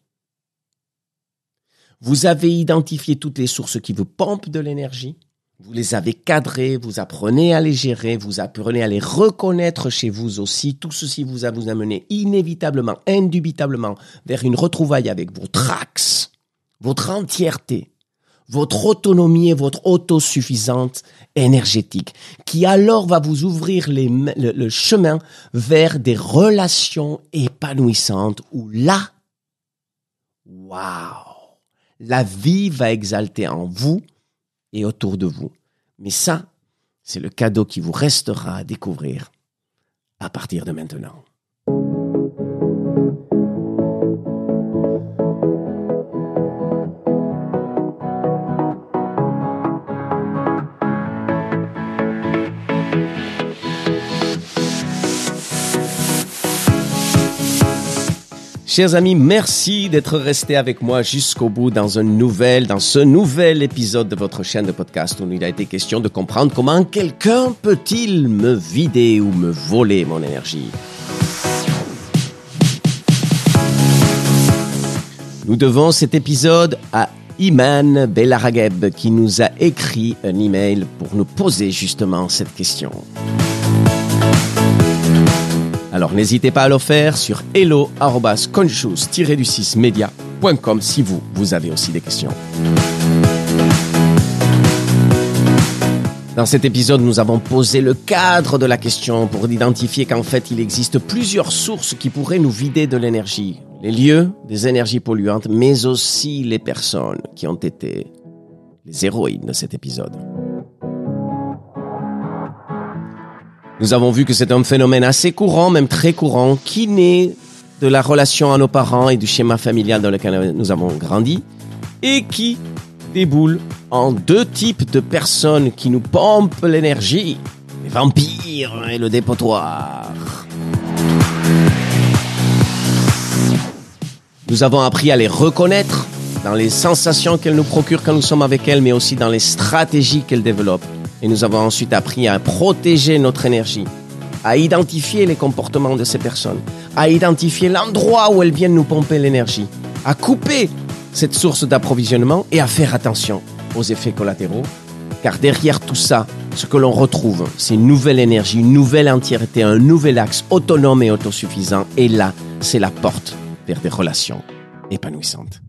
Vous avez identifié toutes les sources qui vous pompent de l'énergie, vous les avez cadrées, vous apprenez à les gérer, vous apprenez à les reconnaître chez vous aussi. Tout ceci vous a amené inévitablement, indubitablement vers une retrouvaille avec votre axe, votre entièreté, votre autonomie et votre autosuffisance énergétique, qui alors va vous ouvrir le chemin vers des relations épanouissantes où là, waouh, la vie va exalter en vous et autour de vous. Mais ça, c'est le cadeau qui vous restera à découvrir à partir de maintenant. Chers amis, merci d'être restés avec moi jusqu'au bout dans ce nouvel épisode de votre chaîne de podcast où il a été question de comprendre comment quelqu'un peut-il me vider ou me voler mon énergie. Nous devons cet épisode à Iman Belaragheb qui nous a écrit un email pour nous poser justement cette question. Alors n'hésitez pas à le faire sur hello@conscious-media.com si vous avez aussi des questions. Dans cet épisode, nous avons posé le cadre de la question pour identifier qu'en fait, il existe plusieurs sources qui pourraient nous vider de l'énergie. Les lieux, des énergies polluantes, mais aussi les personnes qui ont été les héroïnes de cet épisode. Nous avons vu que c'est un phénomène assez courant, même très courant, qui naît de la relation à nos parents et du schéma familial dans lequel nous avons grandi, et qui déboule en deux types de personnes qui nous pompent l'énergie, les vampires et le dépotoir. Nous avons appris à les reconnaître dans les sensations qu'elles nous procurent quand nous sommes avec elles, mais aussi dans les stratégies qu'elles développent. Et nous avons ensuite appris à protéger notre énergie, à identifier les comportements de ces personnes, à identifier l'endroit où elles viennent nous pomper l'énergie, à couper cette source d'approvisionnement et à faire attention aux effets collatéraux. Car derrière tout ça, ce que l'on retrouve, c'est une nouvelle énergie, une nouvelle entièreté, un nouvel axe autonome et autosuffisant. Et là, c'est la porte vers des relations épanouissantes.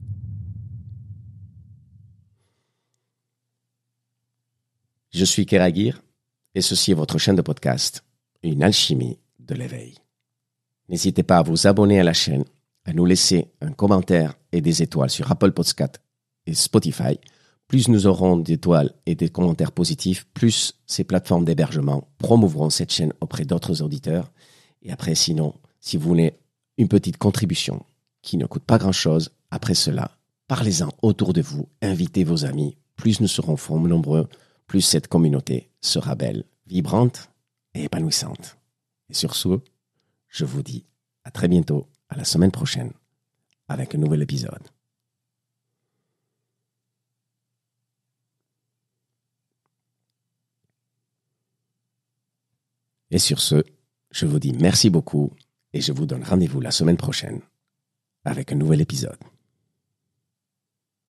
Je suis Keragir et ceci est votre chaîne de podcast, Une alchimie de l'éveil. N'hésitez pas à vous abonner à la chaîne, à nous laisser un commentaire et des étoiles sur Apple Podcast et Spotify. Plus nous aurons d'étoiles et des commentaires positifs, plus ces plateformes d'hébergement promouvront cette chaîne auprès d'autres auditeurs. Et après, sinon, si vous voulez une petite contribution qui ne coûte pas grand-chose, après cela, parlez-en autour de vous, invitez vos amis. Plus nous serons nombreux, plus cette communauté sera belle, vibrante et épanouissante. Et sur ce, je vous dis à très bientôt, à la semaine prochaine, avec un nouvel épisode. Et sur ce, je vous dis merci beaucoup et je vous donne rendez-vous la semaine prochaine avec un nouvel épisode.